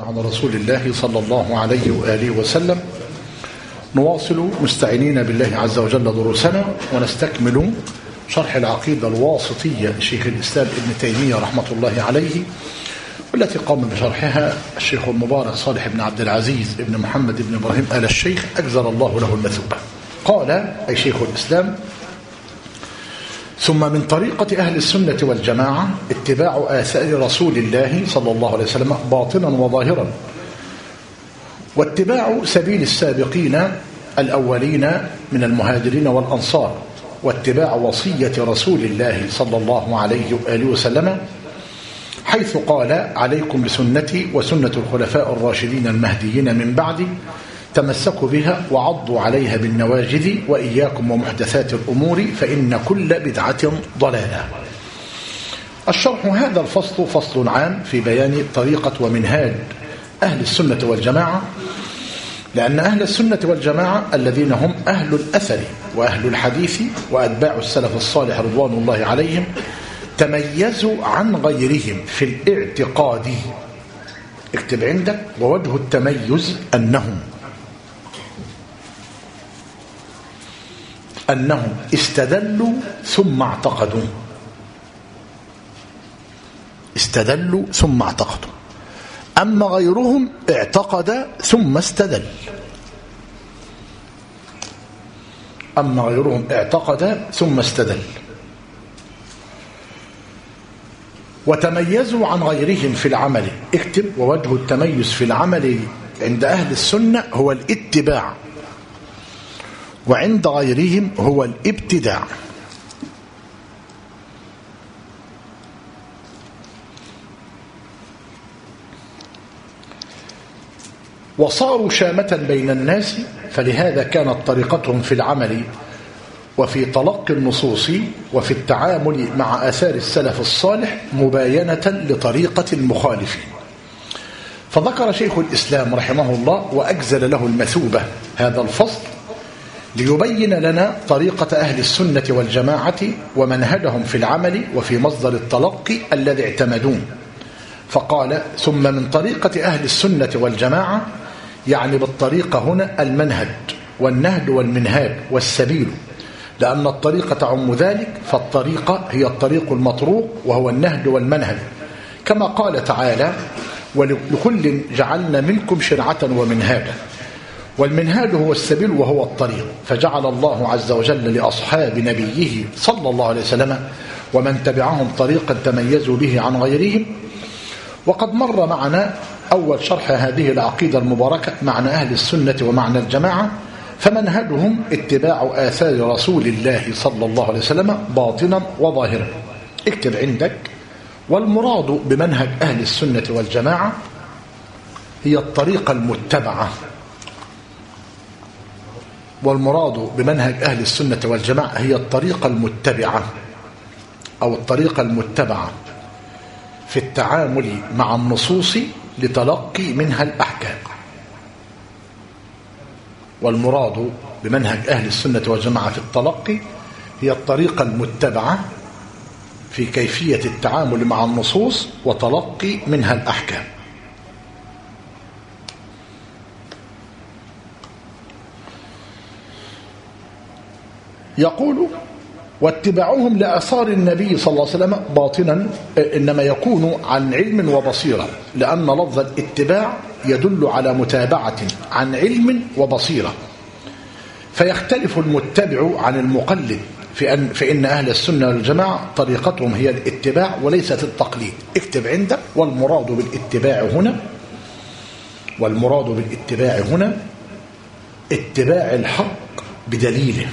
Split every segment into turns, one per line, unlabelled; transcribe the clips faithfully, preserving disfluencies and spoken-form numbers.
على رسول الله صلى الله عليه وآله وسلم. نواصل مستعينين بالله عز وجل دروسنا ونستكمل شرح العقيدة الواسطية لشيخ الإسلام ابن تيمية رحمة الله عليه، والتي قام بشرحها الشيخ المبارك صالح بن عبد العزيز ابن محمد بن إبراهيم آل الشيخ أجزل الله له المثوبة. قال أي شيخ الإسلام: ثم من طريقة أهل السنة والجماعة اتباع آثار رسول الله صلى الله عليه وسلم باطنا وظاهرا، واتباع سبيل السابقين الأولين من المهاجرين والأنصار، واتباع وصية رسول الله صلى الله عليه وآله وسلم حيث قال: عليكم بسنتي وسنة الخلفاء الراشدين المهديين من بعدي، تمسكوا بها وعضوا عليها بالنواجذ، وإياكم ومحدثات الأمور فإن كل بدعة ضلالة. الشرح: هذا الفصل فصل عام في بيان طريقة ومنهاج أهل السنة والجماعة، لأن أهل السنة والجماعة الذين هم أهل الأثر وأهل الحديث وأتباع السلف الصالح رضوان الله عليهم تميزوا عن غيرهم في الاعتقاد. اكتب عندك: ووجه التميز أنهم أنهم استدلوا ثم اعتقدوا استدلوا ثم اعتقدوا أما غيرهم اعتقد ثم استدل أما غيرهم اعتقد ثم استدل وتميزوا عن غيرهم في العمل. اكتب: ووجه التميز في العمل عند أهل السنة هو الاتباع، وعند غيرهم هو الابتداع. وصاروا شامة بين الناس، فلهذا كانت طريقتهم في العمل وفي تلقي النصوص وفي التعامل مع آثار السلف الصالح مباينة لطريقة المخالفين. فذكر شيخ الإسلام رحمه الله وأجزل له المثوبة هذا الفصل ليبين لنا طريقة أهل السنة والجماعة ومنهجهم في العمل وفي مصدر التلقي الذي اعتمدوه. فقال: ثم من طريقة أهل السنة والجماعة، يعني بالطريقة هنا المنهج والنهج والمنهاج والسبيل، لأن الطريقة تعم ذلك، فالطريقة هي الطريق المطروق وهو النهج والمنهج، كما قال تعالى: ولكل جعلنا منكم شرعة ومنهاجا. والمنهاج هو السبيل وهو الطريق، فجعل الله عز وجل لأصحاب نبيه صلى الله عليه وسلم ومن تبعهم طريقا تميزوا به عن غيرهم. وقد مر معنا أول شرح هذه العقيدة المباركة معنى أهل السنة ومعنى الجماعة، فمنهجهم اتباع آثار رسول الله صلى الله عليه وسلم باطنا وظاهرا. اكتب عندك: والمراد بمنهج أهل السنة والجماعة هي الطريقة المتبعة. والمراد بمنهج أهل السنة والجماعة هي الطريقة المتبعة أو الطريقة المتبعة في التعامل مع النصوص لتلقي منها الأحكام. والمراد بمنهج أهل السنة والجماعة في التلقي هي الطريقة المتبعة في كيفية التعامل مع النصوص وتلقي منها الأحكام. يقول: واتباعهم لآثار النبي صلى الله عليه وسلم باطنا إنما يكون عن علم وبصيرة، لأن لفظ الاتباع يدل على متابعة عن علم وبصيرة، فيختلف المتبع عن المقلد في أن فإن أهل السنة والجماعة طريقتهم هي الاتباع وليست التقليد. اكتب عندك: والمراد بالاتباع هنا والمراد بالاتباع هنا اتباع الحق بدليله.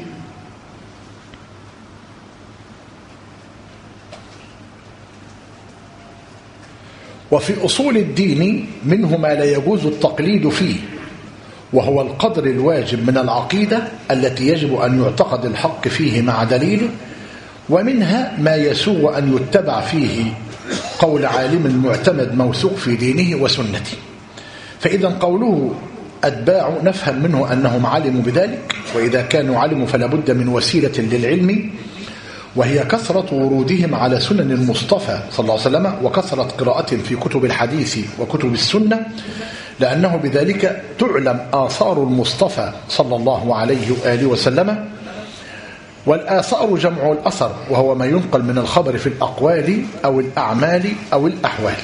وفي أصول الدين منه ما لا يجوز التقليد فيه، وهو القدر الواجب من العقيدة التي يجب أن يعتقد الحق فيه مع دليله، ومنها ما يسوغ أن يتبع فيه قول عالم معتمد موثوق في دينه وسنته. فإذا قوله أتباع نفهم منه أنهم علموا بذلك، وإذا كانوا علموا فلا بد من وسيلة للعلم، وهي كثرة ورودهم على سنن المصطفى صلى الله عليه وسلم وكثرة قراءة في كتب الحديث وكتب السنة، لأنه بذلك تعلم آثار المصطفى صلى الله عليه وآله وسلم. والآثار جمع الأثر، وهو ما ينقل من الخبر في الأقوال أو الأعمال أو الأحوال.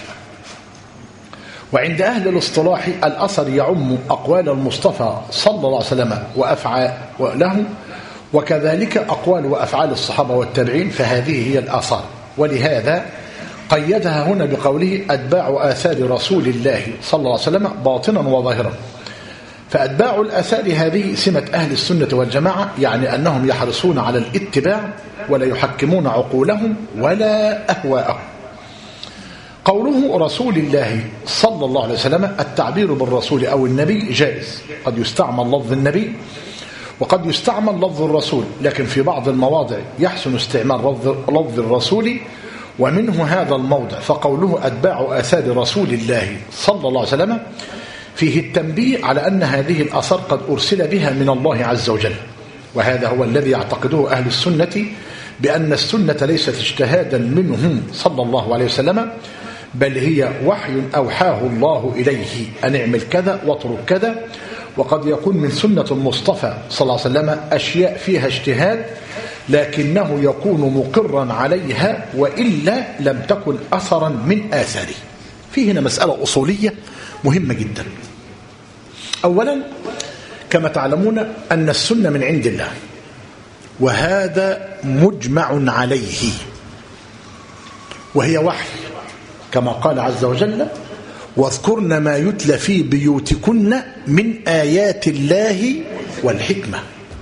وعند أهل الاصطلاح الأثر يعم أقوال المصطفى صلى الله عليه وسلم وأفعاله، وكذلك أقوال وأفعال الصحابة والتابعين، فهذه هي الآثار. ولهذا قيدها هنا بقوله أتباع آثار رسول الله صلى الله عليه وسلم باطنا وظاهرا. فأتباع الآثار هذه سمة أهل السنة والجماعة، يعني أنهم يحرصون على الاتباع ولا يحكمون عقولهم ولا أهواءهم. قوله رسول الله صلى الله عليه وسلم، التعبير بالرسول أو النبي جائز، قد يستعمل لفظ النبي وقد يستعمل لفظ الرسول، لكن في بعض المواضع يحسن استعمال لفظ الرسول، ومنه هذا الموضع. فقوله أتباع آثار رسول الله صلى الله عليه وسلم فيه التنبيه على أن هذه الآثار قد أرسل بها من الله عز وجل، وهذا هو الذي يعتقده أهل السنة، بأن السنة ليست اجتهادا منهم صلى الله عليه وسلم، بل هي وحي أوحاه الله إليه أن اعمل كذا واترك كذا. وقد يكون من سنة المصطفى صلى الله عليه وسلم أشياء فيها اجتهاد، لكنه يكون مقرا عليها، وإلا لم تكن أثرا من آثاره. في هنا مسألة أصولية مهمة جدا. أولا، كما تعلمون أن السنة من عند الله، وهذا مجمع عليه، وهي وحي، كما قال عز وجل واذكرن ما يتلى في بيوتكن من آيات الله والحكمة.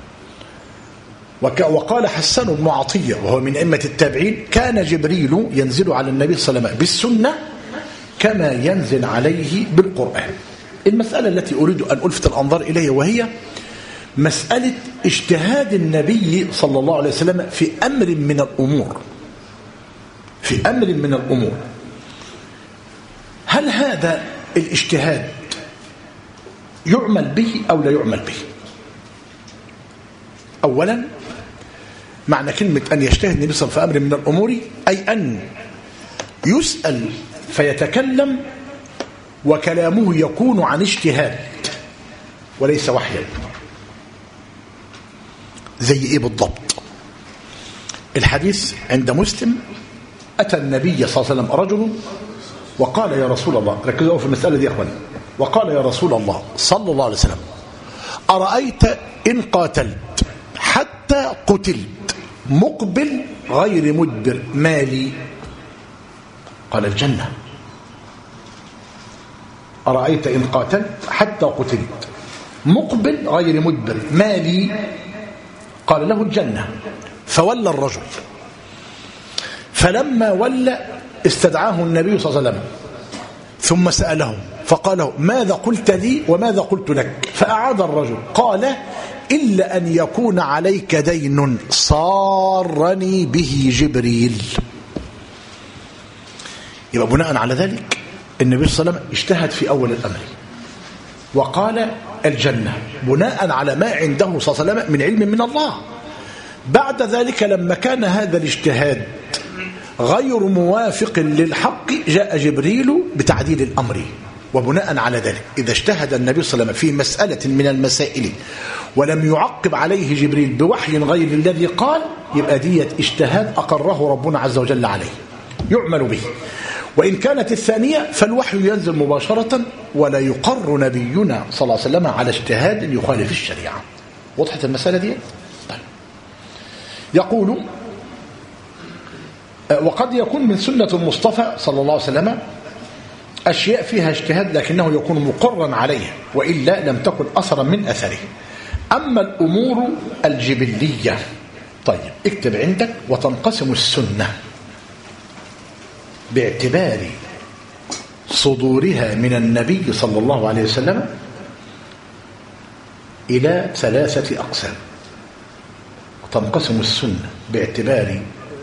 وقال حسان بن عطية وهو من أئمة التابعين كان جبريل ينزل على النبي صلى الله عليه وسلم بالسنة كما ينزل عليه بالقرآن. المسألة التي أريد أن ألفت الأنظار إليها وهي مسألة اجتهاد النبي صلى الله عليه وسلم في أمر من الأمور في أمر من الأمور هل هذا الاجتهاد يعمل به أو لا يعمل به؟ أولا، معنى كلمة أن يجتهد النبي صلى الله عليه وسلم في أمر من الأمور أي أن يسأل فيتكلم وكلامه يكون عن اجتهاد وليس وحيا. زي إيه بالضبط؟ الحديث عند مسلم أتى النبي صلى الله عليه وسلم رجل وقال يا رسول الله، ركزوا في المسألة دي يا أخواني، وقال يا رسول الله صلى الله عليه وسلم أرأيت إن قاتلت حتى قتلت مقبل غير مدبر مالي؟ قال الجنة. أرأيت إن قاتلت حتى قتلت مقبل غير مدبر مالي؟ قال له الجنة. فولى الرجل، فلما ولى استدعاه النبي صلى الله عليه وسلم ثم سأله فقال له ماذا قلت لي وماذا قلت لك؟ فأعاد الرجل قال إلا أن يكون عليك دين صارني به جبريل. يبقى بناء على ذلك النبي صلى الله عليه وسلم اجتهد في أول الأمر وقال الجنة بناء على ما عنده صلى الله عليه وسلم من علم من الله. بعد ذلك لما كان هذا الاجتهاد غير موافق للحق جاء جبريل بتعديل الأمر. وبناء على ذلك إذا اجتهد النبي صلى الله عليه وسلم في مسألة من المسائل ولم يعقب عليه جبريل بوحي غير الذي قال، يبقى دية اجتهاد أقره ربنا عز وجل عليه يعمل به. وإن كانت الثانية فالوحي ينزل مباشرة ولا يقر نبينا صلى الله عليه وسلم على اجتهاد يخالف الشريعة. وضحت المسألة دي؟ طيب. يقول وقد يكون من سنة المصطفى صلى الله عليه وسلم أشياء فيها اجتهاد لكنه يكون مقرا عليه وإلا لم تكن أثرا من أثره. أما الأمور الجبلية، طيب اكتب عندك وتنقسم السنة باعتبار صدورها من النبي صلى الله عليه وسلم إلى ثلاثة أقسام. تنقسم السنة باعتبار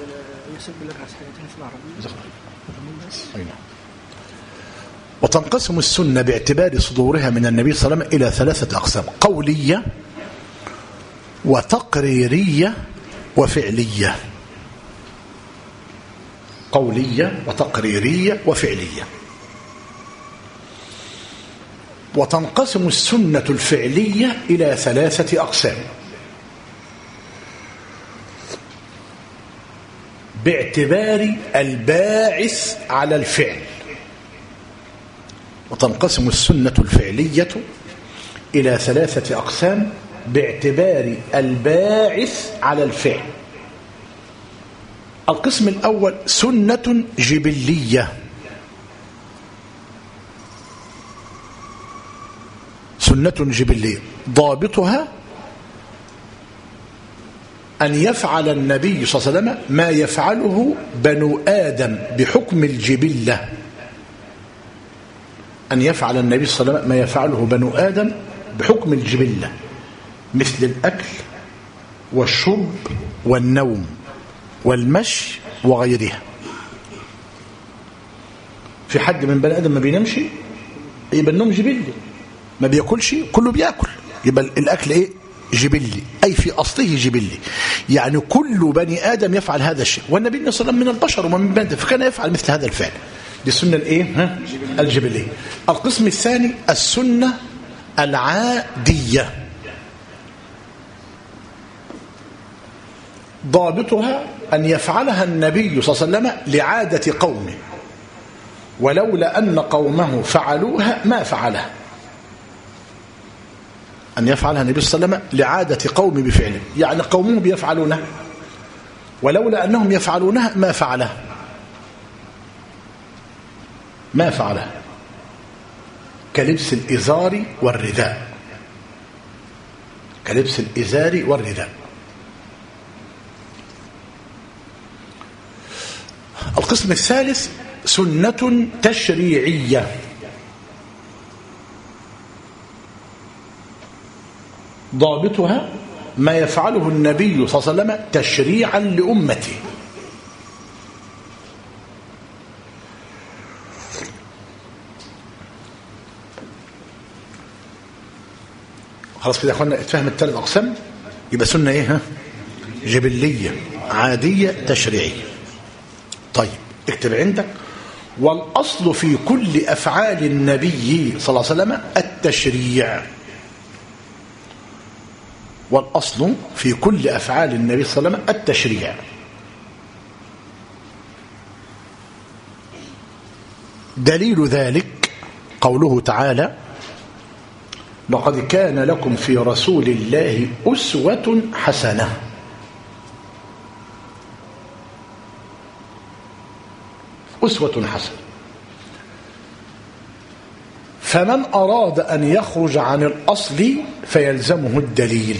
وتنقسم السنة باعتبار صدورها من النبي صلى الله عليه وسلم إلى ثلاثة أقسام: قولية وتقريرية وفعلية. قولية وتقريرية وفعلية. وتنقسم السنة الفعلية إلى ثلاثة أقسام باعتبار الباعث على الفعل. وتنقسم السنة الفعلية إلى ثلاثة أقسام باعتبار الباعث على الفعل. القسم الأول سنة جبلية. سنة جبلية ضابطها أن يفعل النبي صلى الله عليه وسلم ما يفعله بنو آدم بحكم الجبلة. أن يفعل النبي صلى الله عليه وسلم ما يفعله بنو آدم بحكم الجبلة، مثل الأكل والشرب والنوم والمشي وغيرها. في حد من بني آدم ما بينامش؟ يبقى النوم جبلي. ما بياكلش؟ كله بياكل. يبقى الأكل إيه؟ جبلي، أي في أصله جبلي. يعني كل بني آدم يفعل هذا الشيء، والنبي صلى الله عليه وسلم من البشر ومن بني آدم، فكان يفعل مثل هذا الفعل. دي السنة الإيه؟ ها؟ الجبلية. القسم الثاني السنة العادية. ضابطها أن يفعلها النبي صلى الله عليه وسلم لعادة قومه، ولولا أن قومه فعلوها ما فعلها. أن يفعلها النبي صلى الله عليه وسلم لعادة قومه بفعله، يعني قومه بيفعلونها ولولا أنهم يفعلونها ما فعلها ما فعلها كلبس الإزار والرداء. كلبس الإزار والرداء. القسم الثالث سنة تشريعية. ضابطها ما يفعله النبي صلى الله عليه وسلم تشريعا لأمته. خلاص كده يا اخوانا اتفهم الثلاث اقسام. يبقى سنه ايه؟ ها؟ جبليه، عاديه، تشريعيه. طيب اكتب عندك: والاصل في كل افعال النبي صلى الله عليه وسلم التشريع. والاصل في كل افعال النبي صلى الله عليه وسلم التشريع. دليل ذلك قوله تعالى: لقد كان لكم في رسول الله أسوة حسنة. أسوة حسنة. فمن أراد أن يخرج عن الأصل فيلزمه الدليل.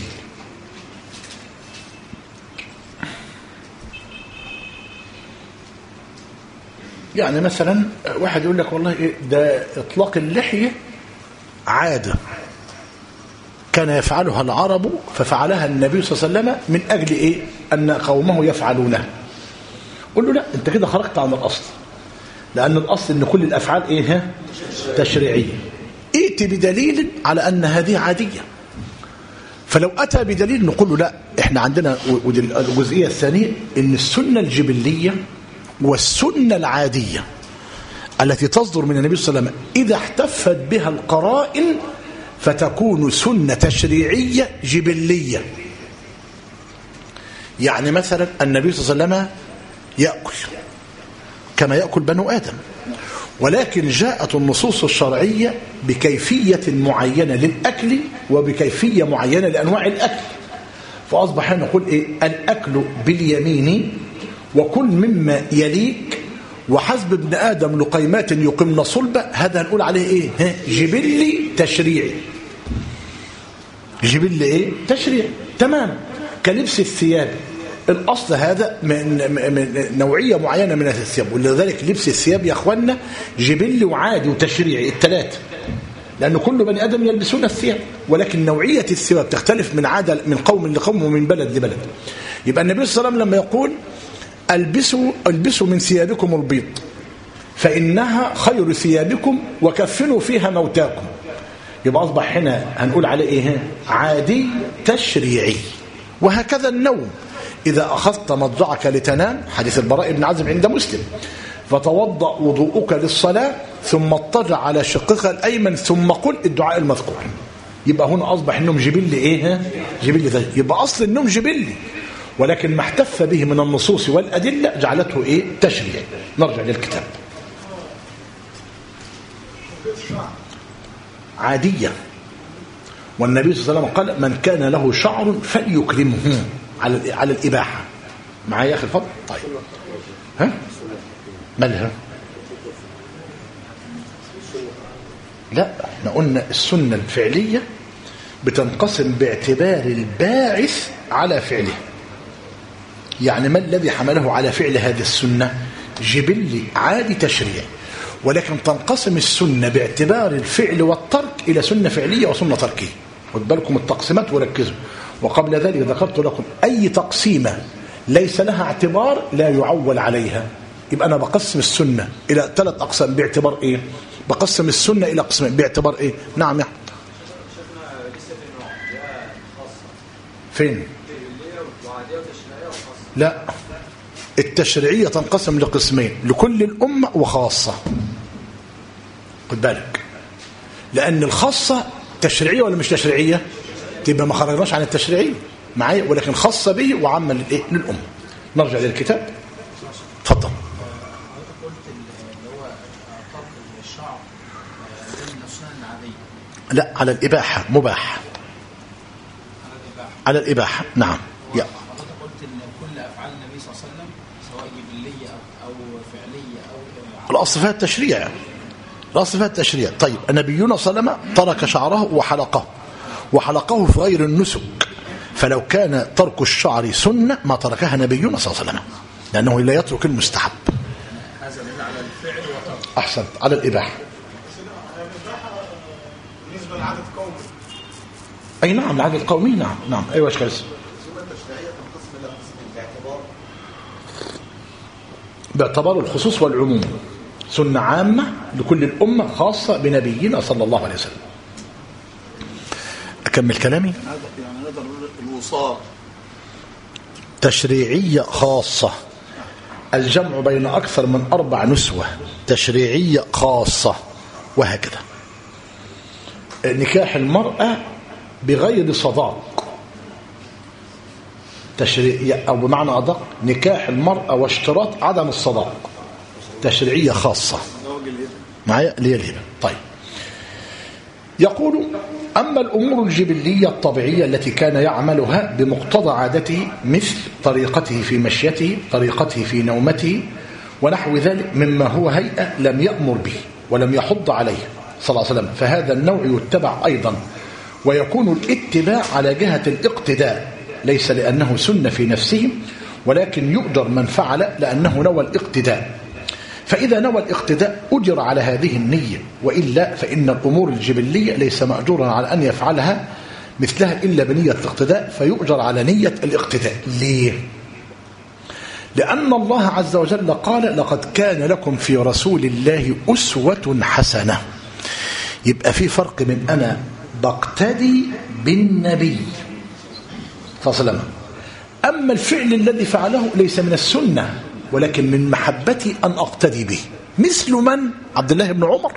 يعني مثلا واحد يقول لك والله إيه ده إطلاق اللحية عادة كان يفعلها العرب ففعلها النبي صلى الله عليه وسلم من أجل إيه؟ أن قومه يفعلونها. قل له لا، أنت كده خرجت عن الأصل، لأن الأصل أن كل الأفعال إيه؟ تشريعية. ائت بدليل على أن هذه عادية. فلو أتى بدليل نقول له لا، إحنا عندنا الجزئية الثانية أن السنة الجبلية والسنة العادية التي تصدر من النبي صلى الله عليه وسلم إذا احتفت بها القرائن فتكون سنة تشريعية جبلية. يعني مثلا النبي صلى الله عليه وسلم يأكل كما يأكل بنو آدم، ولكن جاءت النصوص الشرعية بكيفية معينة للأكل وبكيفية معينة لأنواع الأكل، فأصبح نقول إيه؟ الأكل باليمين وكل مما يليك وحسب ابن آدم لقيمات يقمن صلبة. هذا هنقول عليه إيه؟ جبلي تشريعي. جبلي إيه؟ تشريعي. تمام. كلبس الثياب، الأصل هذا من, من نوعية معينة من الثياب، ولذلك لبس الثياب يا أخوانا جبلي وعادي وتشريعي الثلاثة، لأن كل بني آدم يلبسون الثياب، ولكن نوعية الثياب تختلف من عادة من قوم لقوم ومن بلد لبلد. يبقى النبي صلى الله عليه وسلم لما يقول البسوا البسوا من ثيابكم البيض فإنها خير ثيابكم وكفنوا فيها موتاكم، يبقى أصبح هنا هنقول عليه إيه؟ عادي تشريعي. وهكذا النوم، إذا أخذت مضجعك لتنام، حديث البراء بن عازب عند مسلم، فتوضأ وضوءك للصلاة ثم اضطجع على شقك الأيمن ثم قل الدعاء المذكور. يبقى هنا أصبح النوم جبلي إيه؟ جبلي. يبقى أصل النوم جبلي، ولكن ما احتف به من النصوص والأدلة جعلته إيه؟ تشريع. نرجع للكتاب. عادية، والنبي صلى الله عليه وسلم قال من كان له شعر فليكرمه على على الإباحة. معايا يا أخي الفضل؟ طيب ها؟ مالها؟ لا، احنا قلنا السنة الفعلية بتنقسم باعتبار الباعث على فعله. يعني ما الذي حمله على فعل هذه السنة؟ جبلي عادي تشريع. ولكن تنقسم السنة باعتبار الفعل والترك إلى سنة فعلية وسنة تركية. خد بالكم التقسيمات وركزوا. وقبل ذلك ذكرت لكم أي تقسيمة ليس لها اعتبار لا يعول عليها. يبقى أنا بقسم السنة إلى ثلاث أقسام باعتبار إيه؟ بقسم السنة إلى قسمين باعتبار إيه؟ نعم يا فين؟ لا، التشريعية تنقسم لقسمين، لكل الأمة وخاصة. خد بالك، لأن الخاصة تشريعية ولا مش تشريعية؟ تبقى ما خرجناش عن التشريعية معايا، ولكن خاصة به وعامة للإيه؟ للأمة. نرجع للكتاب. تفضل. لا، على الإباحة، مباح على الإباحة. نعم. يا
حضرتك قلت ان كل افعال النبي صلى الله عليه وسلم سواء جبليه او او فعليه او
الاصل فيها التشريع، الاصل فيها التشريع. طيب نبينا صلى الله عليه وسلم ترك شعره وحلقه وحلقه في غير النسك، فلو كان ترك الشعر سنه ما تركها نبينا صلى الله عليه وسلم، لانه لا يترك المستحب.
هذا دليل على الفعل وترك.
احسنت، على الاباحه.
بالنسبه لعدد قومي.
اي نعم، العدد القومي. نعم نعم. ايوه ايش كويس. باعتبار الخصوص والعموم، سنة عامة لكل الأمة خاصة بنبينا صلى الله عليه وسلم. أكمل كلامي.
يعني نقدر نقول الوصال
تشريعية خاصة، الجمع بين أكثر من أربع نسوة، تشريعية خاصة، وهكذا. نكاح المرأة بغير صداق تشريعية، أو بمعنى أدق نكاح المرأة واشتراط عدم الصداق تشريعية خاصة. معايا اللي هي الهبة. طيب يقول أما الأمور الجبلية الطبيعية التي كان يعملها بمقتضى عادته مثل طريقته في مشيته، طريقته في نومته ونحو ذلك مما هو هيئة لم يأمر به ولم يحض عليه صلى الله عليه وسلم، فهذا النوع يتبع أيضا، ويكون الاتباع على جهة الاقتداء، ليس لأنه سنة في نفسه، ولكن يؤجر من فعل لأنه نوى الاقتداء. فإذا نوى الاقتداء أجر على هذه النية، وإلا فإن الأمور الجبلية ليس مأجورا على أن يفعلها مثلها إلا بنية الاقتداء، فيؤجر على نية الاقتداء. ليه؟ لأن الله عز وجل قال لقد كان لكم في رسول الله أسوة حسنة. يبقى في فرق من أنا بقتدي بالنبي صلى الله عليه وسلم، أما الفعل الذي فعله ليس من السنة ولكن من محبتي أن أقتدي به، مثل من؟ عبد الله بن عمر.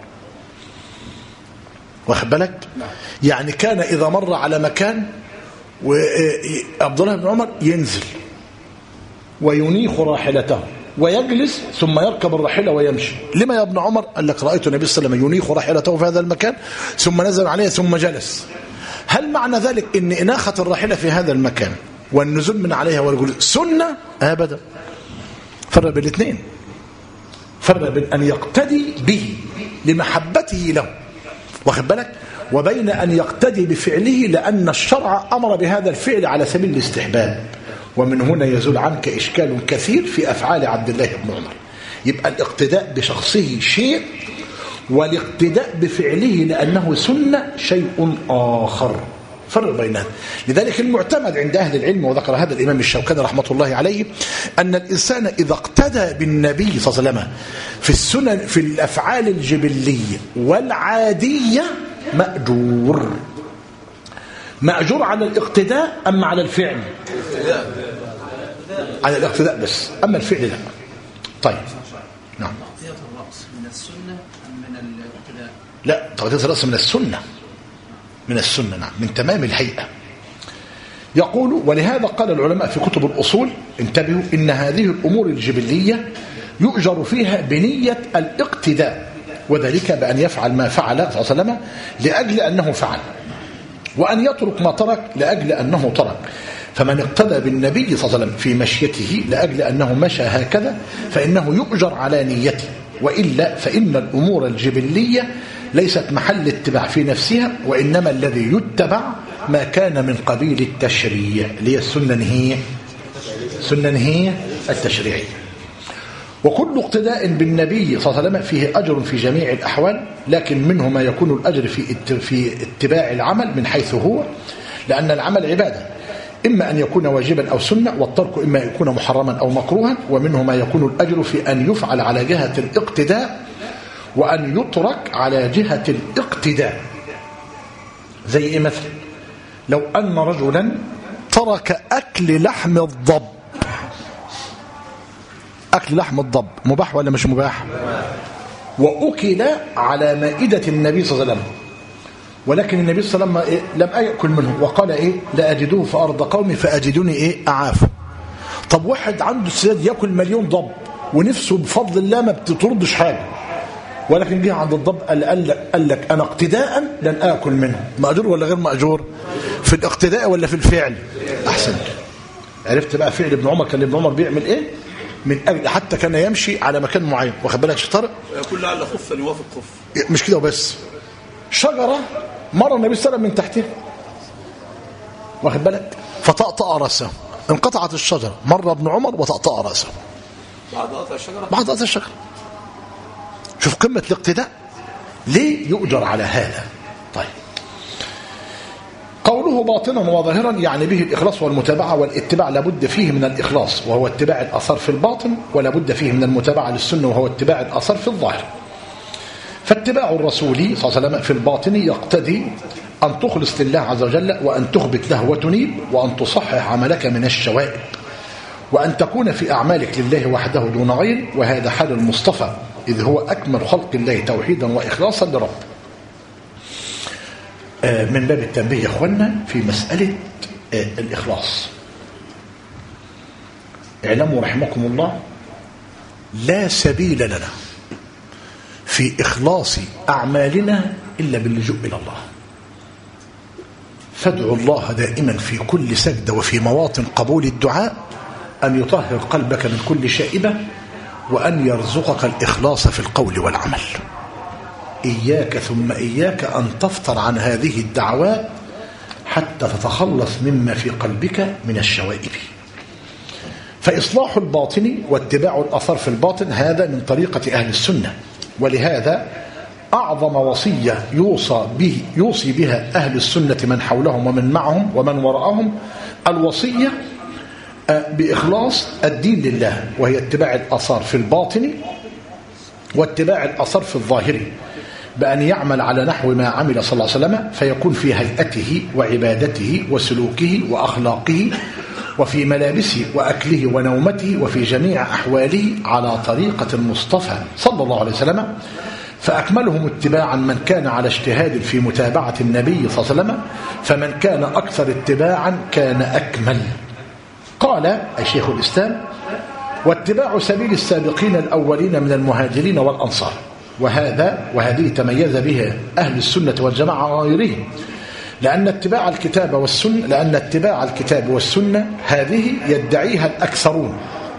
واخد بالك؟ يعني كان إذا مر على مكان وعبد الله بن عمر ينزل وينيخ راحلته ويجلس ثم يركب الراحلة ويمشي. لما يا ابن عمر؟ قال لك رأيت النبي صلى الله عليه وسلم ينيخ راحلته في هذا المكان ثم نزل عليه ثم جلس. هل معنى ذلك ان إناخة الراحلة في هذا المكان والنزول من عليها والجلوس سنة؟ أبدا. فرق بين الاثنين، فرق بين أن يقتدي به لمحبته له، واخد بالك، وبين أن يقتدي بفعله لأن الشرع أمر بهذا الفعل على سبيل الاستحباب. ومن هنا يزول عنك إشكال كثير في أفعال عبد الله بن عمر. يبقى الاقتداء بشخصه شيء، والاقتداء بفعله لأنه سنة شيء آخر. فرق بينها. لذلك المعتمد عند أهل العلم، وذكر هذا الإمام الشوكاني رحمة الله عليه، أن الإنسان إذا اقتدى بالنبي صلى الله عليه وسلم في السنن في الأفعال الجبلية والعادية مأجور. مأجور على الاقتداء أم على الفعل؟ على الاقتداء بس، أما الفعل لا. طيب نعم.
تغطية الرأس من السنة أم من الاقتداء؟
لا، تغطية الرأس من السنة، من السنة نعم، من تمام الهيئة. يقول: ولهذا قال العلماء في كتب الأصول، انتبهوا، إن هذه الأمور الجبلية يؤجر فيها بنية الاقتداء، وذلك بأن يفعل ما فعل صلى الله عليه وسلم لأجل أنه فعل، وأن يترك ما ترك لأجل أنه ترك. فمن اقتدى بالنبي صلى الله عليه وسلم في مشيته لأجل أنه مشى هكذا فإنه يؤجر على نيته، وإلا فإن الأمور الجبلية ليست محل اتباع في نفسها، وإنما الذي يتبع ما كان من قبيل التشريع، لي السنة هي سنة هي التشريعية. وكل اقتداء بالنبي صلى الله عليه وسلم فيه أجر في جميع الأحوال، لكن منه ما يكون الأجر في في اتباع العمل من حيث هو، لأن العمل عبادة، إما أن يكون واجبا أو سنة، والترك إما أن يكون محرما أو مكروها. ومنه ما يكون الأجر في أن يفعل على جهة الاقتداء وأن يترك على جهة الاقتداء. زي إيه مثلا؟ لو أن رجلا ترك أكل لحم الضب، أكل لحم الضب مباح ولا مش مباح؟ وأكل على مائدة النبي صلى الله عليه وسلم، ولكن النبي صلى الله عليه وسلم لم أكل منه، وقال إيه؟ لا أجدوه في أرض قومي فأجدوني إيه؟ أعافه. طب واحد عنده استعداد يأكل مليون ضب ونفسه بفضل الله ما بتطردش حاجة، ولكن جه عند الضب قال, قال, لك قال لك أنا اقتداء لن آكل منه، مأجور ولا غير مأجور؟ في الاقتداء ولا في الفعل؟ أحسن. عرفت بقى فعل ابن عمر؟ كان ابن عمر بيعمل إيه؟ من أجل حتى كان يمشي على مكان معين، واخد بالك يا طارق؟
ويقول لعل خفا يوافق خف.
مش كده وبس، شجرة مر النبي صلى الله عليه وسلم من تحتها، واخد بالك؟ فطأطأ رأسه، انقطعت الشجرة، مر ابن عمر وطأطأ رأسه
بعد قطع الشجرة.
بعد قطع الشجرة. شوف قمة الاقتداء، ليه يؤجر على هذا؟ طيب، قوله باطنا وظاهرا يعني به الإخلاص والمتابعة، والاتباع لابد فيه من الإخلاص وهو اتباع الأثر في الباطن، ولابد فيه من المتابعة للسنة وهو اتباع الأثر في الظاهر. فاتباع الرسول صلى الله عليه وسلم في الباطن يقتضي أن تخلص لله عز وجل، وأن تخبت له وتنيب، وأن تصحح عملك من الشوائب، وأن تكون في أعمالك لله وحده دون غير، وهذا حال المصطفى إذ هو أكمل خلق الله توحيدا وإخلاصا لرب. من باب التنبيه يا أخوانا في مسألة الإخلاص، اعلموا رحمكم الله لا سبيل لنا في إخلاص أعمالنا إلا باللجوء إلى الله. فادعوا الله دائما في كل سجدة وفي مواطن قبول الدعاء أن يطهر قلبك من كل شائبة، وأن يرزقك الإخلاص في القول والعمل. إياك ثم إياك أن تفطر عن هذه الدعوات حتى تتخلص مما في قلبك من الشوائب. فإصلاح الباطن واتباع الأثر في الباطن هذا من طريقة أهل السنة، ولهذا أعظم وصية يوصى به يوصي بها أهل السنة من حولهم ومن معهم ومن وراءهم الوصية بإخلاص الدين لله، وهي اتباع الأثر في الباطن واتباع الأثر في الظاهر، بأن يعمل على نحو ما عمل صلى الله عليه وسلم، فيكون في هيئته وعبادته وسلوكه وأخلاقه وفي ملابسه وأكله ونومته وفي جميع أحواله على طريقة المصطفى صلى الله عليه وسلم. فأكملهم اتباعا من كان على اجتهاد في متابعة النبي صلى الله عليه وسلم، فمن كان أكثر اتباعا كان أكمل. قال الشيخ الإسلام: واتباع سبيل السابقين الأولين من المهاجرين والأنصار، وهذا وهذه تميز بها أهل السنة والجماعة غيرهم، لأن اتباع الكتاب والسنة لأن اتباع الكتاب والسنة هذه يدعيها الأكثرون.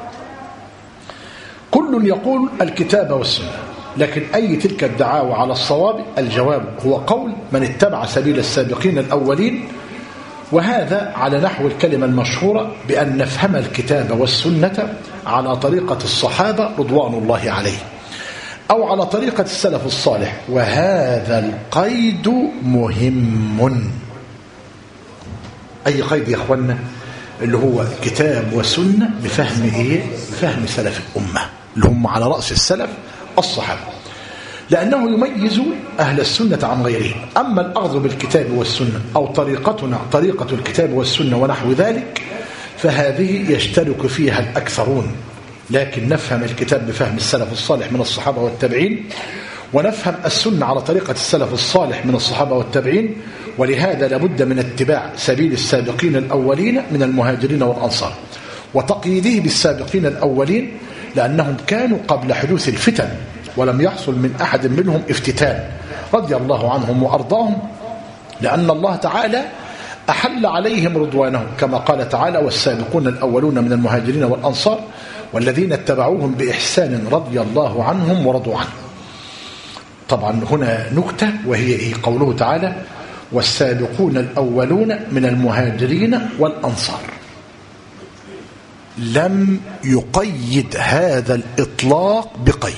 كل يقول الكتاب والسنة، لكن أي تلك الدعاوى على الصواب؟ الجواب هو قول من اتبع سبيل السابقين الأولين، وهذا على نحو الكلمة المشهورة بأن نفهم الكتاب والسنة على طريقة الصحابة رضوان الله عليهم، أو على طريقة السلف الصالح. وهذا القيد مهم. أي قيد يا أخوانا؟ اللي هو كتاب وسنة بفهم إيه؟ بفهم سلف الأمة اللي هم على رأس السلف الصحابة، لأنه يميز أهل السنة عن غيرهم. أما الأخذ بالكتاب والسنة أو طريقتنا طريقة الكتاب والسنة ونحو ذلك فهذه يشترك فيها الأكثرون، لكن نفهم الكتاب بفهم السلف الصالح من الصحابة والتابعين، ونفهم السنة على طريقة السلف الصالح من الصحابة والتابعين، ولهذا لابد من اتباع سبيل السابقين الأولين من المهاجرين والأنصار، وتقييده بالسابقين الأولين لأنهم كانوا قبل حدوث الفتن ولم يحصل من أحد منهم افتتان، رضي الله عنهم وأرضاهم، لأن الله تعالى أحل عليهم رضوانه كما قال تعالى: والسابقون الأولون من المهاجرين والأنصار والذين اتبعوهم بإحسان رضي الله عنهم ورضوا عنه. طبعا هنا نكتة، وهي إيه؟ قوله تعالى: والسابقون الأولون من المهاجرين والأنصار. لم يقيد هذا الإطلاق بقيد.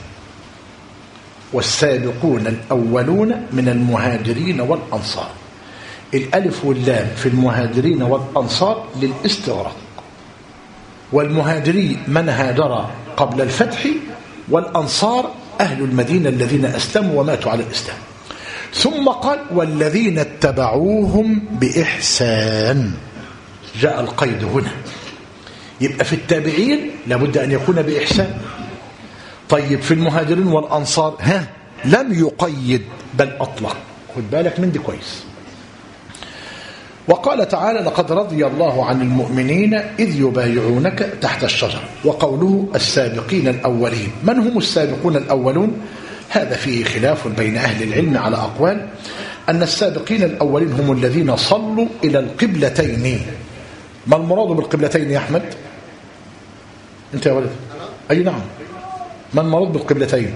والسابقون الأولون من المهاجرين والأنصار، الألف واللام في المهاجرين والأنصار للاستغراق، والمهاجرين من هاجر قبل الفتح، والأنصار أهل المدينة الذين أسلموا وماتوا على الإسلام. ثم قال: والذين اتبعوهم بإحسان. جاء القيد هنا، يبقى في التابعين لابد أن يكون بإحسان. طيب في المهاجرين والأنصار ها لم يقيد بل أطلق. خد بالك من دي كويس. وقال تعالى: لقد رضي الله عن المؤمنين إذ يبايعونك تحت الشجرة. وقوله: السابقين الأولين. من هم السابقون الأولون؟ هذا فيه خلاف بين أهل العلم على أقوال. أن السابقين الأولين هم الذين صلوا إلى القبلتين. ما المراد بالقبلتين يا أحمد؟ أنت يا ولد؟ أي نعم. ما المراد بالقبلتين؟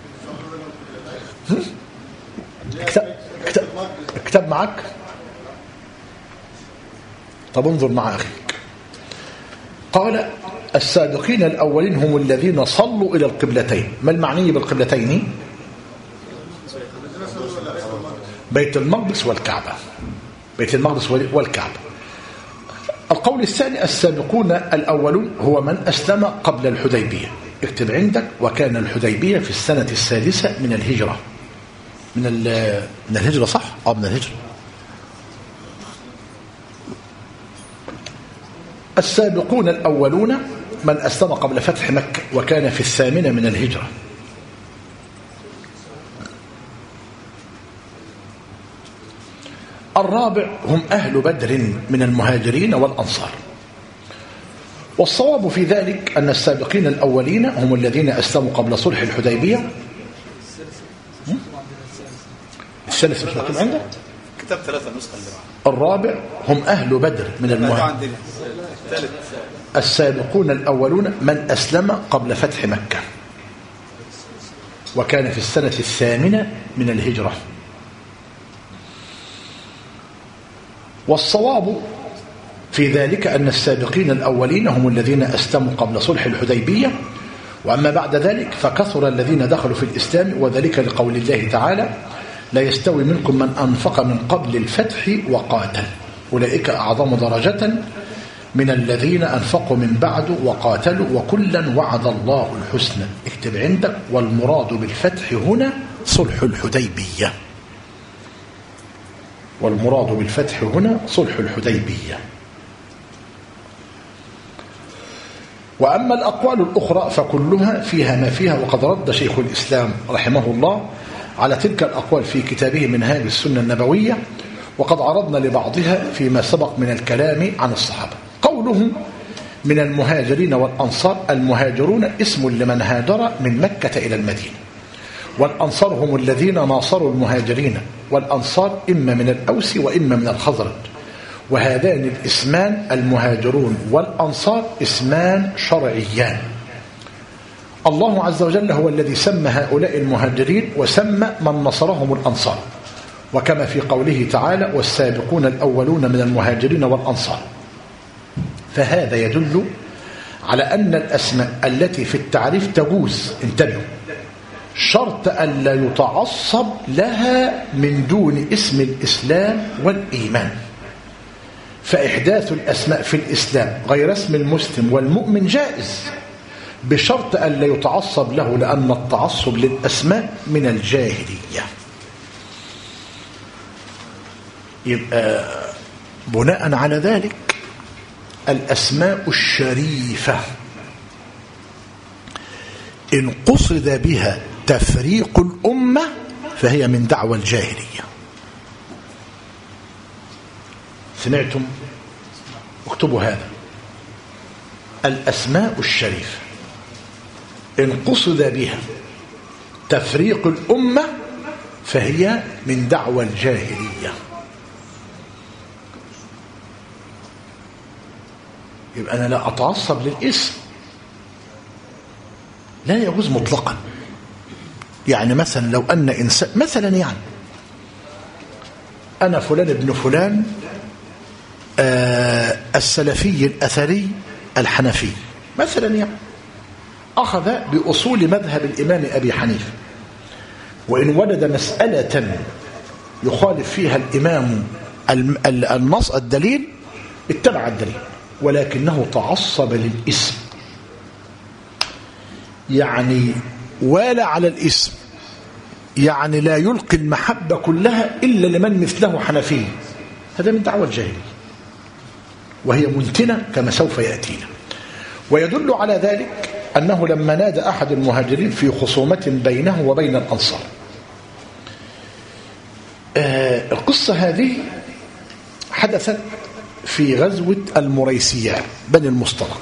اكتب, اكتب, اكتب معك. طب انظر مع أخيك. قال: السابقين الأولين هم الذين صلوا إلى القبلتين. ما المعني بالقبلتين؟ بيت المقدس والكعبة. بيت المقدس والكعبة. القول الثاني: السابقون الأولون هو من أسلم قبل الحديبية. اكتب عندك: وكان الحديبية في السنة السادسة من الهجرة. من من الهجرة صح؟ أو من الهجرة. السابقون الأولون من أسلم قبل فتح مكة، وكان في الثامنة من الهجرة. الرابع هم أهل بدر من المهاجرين والأنصار. والصواب في ذلك أن السابقين الأولين هم الذين أسلموا قبل صلح الحديبية. الثالث مش مكتوب عندك؟
كتاب ثلاثة نسخة.
الرابع هم أهل بدر من المهاجرين. السابقون الأولون من أسلم قبل فتح مكة، وكان في السنة الثامنة من الهجرة. والصواب في ذلك أن السابقين الأولين هم الذين أسلموا قبل صلح الحديبية، وأما بعد ذلك فكثر الذين دخلوا في الإسلام، وذلك لقول الله تعالى: لا يستوي منكم من أنفق من قبل الفتح وقاتل أولئك أعظم درجة من الذين أنفقوا من بعد وقاتلوا وكلا وعد الله الحسنى. اكتب عندك: والمراد بالفتح هنا صلح الحديبية. والمراد بالفتح هنا صلح الحديبية. وأما الأقوال الأخرى فكلها فيها ما فيها، وقد رد شيخ الإسلام رحمه الله على تلك الأقوال في كتابه منهاج السنة النبوية، وقد عرضنا لبعضها فيما سبق من الكلام عن الصحابة. قولهم من المهاجرين والأنصار: المهاجرون اسم لمن هاجر من مكة إلى المدينة، والأنصار هم الذين ناصروا المهاجرين، والأنصار إما من الأوس وإما من الخزرج، وهذان الاسمان المهاجرون والأنصار اسمان شرعيان. الله عز وجل هو الذي سمى هؤلاء المهاجرين وسمى من نصرهم الأنصار، وكما في قوله تعالى: والسابقون الأولون من المهاجرين والأنصار. فهذا يدل على أن الأسماء التي في التعريف تجوز، انتبهوا، شرط أن لا يتعصب لها من دون اسم الإسلام والإيمان. فإحداث الأسماء في الإسلام غير اسم المسلم والمؤمن جائز، بشرط أن لا يتعصب له، لأن التعصب للأسماء من الجاهلية. يبقى بناء على ذلك الأسماء الشريفة إن قصد بها تفريق الأمة فهي من دعوى الجاهلية. سمعتم؟ اكتبوا هذا. الأسماء الشريفة إن قصد بها تفريق الأمة فهي من دعوى الجاهلية. يبقى أنا لا أتعصب للاسم، لا يجوز مطلقا. يعني مثلا لو أن إنسان مثلا يعني أنا فلان ابن فلان آه السلفي الأثري الحنفي مثلا، يعني أخذ بأصول مذهب الإمام أبي حنيفة، وإن وجد مسألة يخالف فيها الإمام النص الدليل اتبع الدليل، ولكنه تعصب للاسم، يعني والى على الاسم، يعني لا يلقي المحبة كلها إلا لمن مثله حنفي. هذا من دعوى الجاهلية وهي منتنة كما سوف يأتينا. ويدل على ذلك أنه لما نادى أحد المهاجرين في خصومة بينه وبين الأنصار. آه القصة هذه حدثت في غزوة المريسيات بني المصطلق.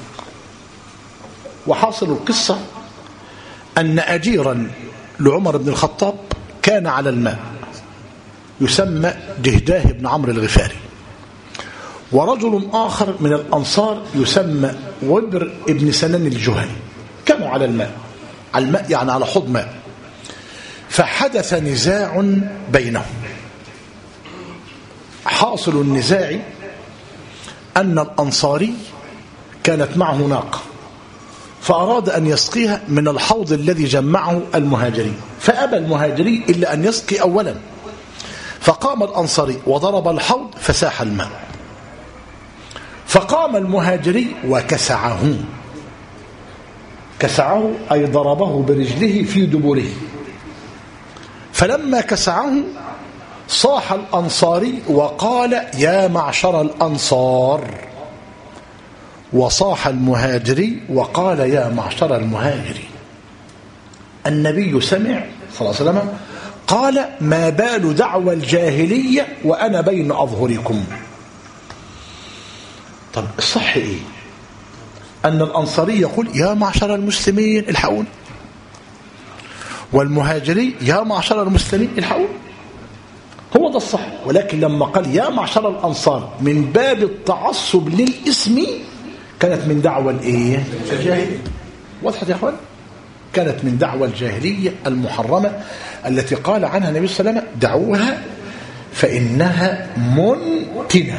وحاصل القصة أن أجيرا لعمر بن الخطاب كان على الماء يسمى دهداه بن عمرو الغفاري، ورجل آخر من الأنصار يسمى وبر بن سنان الجهني، كانوا على الماء، على الماء يعني على حوض ماء. فحدث نزاع بينهم. حاصل النزاع أن الأنصاري كانت معه ناقة، فأراد أن يسقيها من الحوض الذي جمعه المهاجرين، فأبى المهاجري إلا أن يسقي أولا، فقام الأنصاري وضرب الحوض فساح الماء، فقام المهاجري وكسعه، كسعه أي ضربه برجله في دبره، فلما كسعه صاح الأنصاري وقال يا معشر الأنصار، وصاح المهاجري وقال يا معشر المهاجرين. النبي سمع صلى الله عليه وسلم قال ما بال دعوى الجاهلية وأنا بين أظهركم. طب الصح إيه؟ أن الأنصاري يقول يا معشر المسلمين الحقون، والمهاجري يا معشر المسلمين الحقون، هو ده الصح. ولكن لما قال يا معشر الأنصار من باب التعصب للاسم كانت من دعوى الايه؟ الجاهلية. وضحت يا اخوان؟ كانت من دعوى الجاهلية المحرمة التي قال عنها النبي صلى الله عليه وسلم دعوها فإنها منتنة.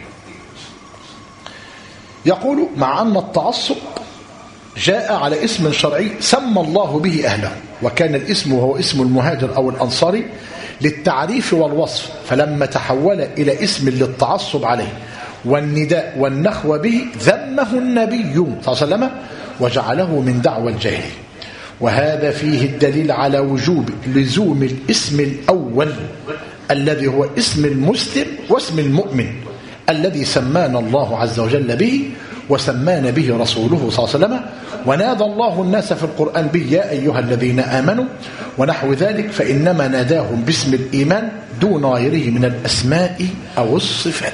يقول مع أن التعصب جاء على اسم شرعي سمى الله به أهله، وكان الاسم وهو اسم المهاجر أو الأنصاري للتعريف والوصف، فلما تحول إلى اسم للتعصب عليه والنداء والنخوة به ذمه النبي صلى الله عليه وسلم وجعله من دعوى الجاهلية. وهذا فيه الدليل على وجوب لزوم الاسم الأول الذي هو اسم المسلم واسم المؤمن الذي سمانا الله عز وجل به وسمانا به رسوله صلى الله عليه وسلم. ونادى الله الناس في القرآن به يا أيها الذين آمنوا ونحو ذلك، فإنما ناداهم باسم الإيمان دون غيره من الأسماء أو الصفات.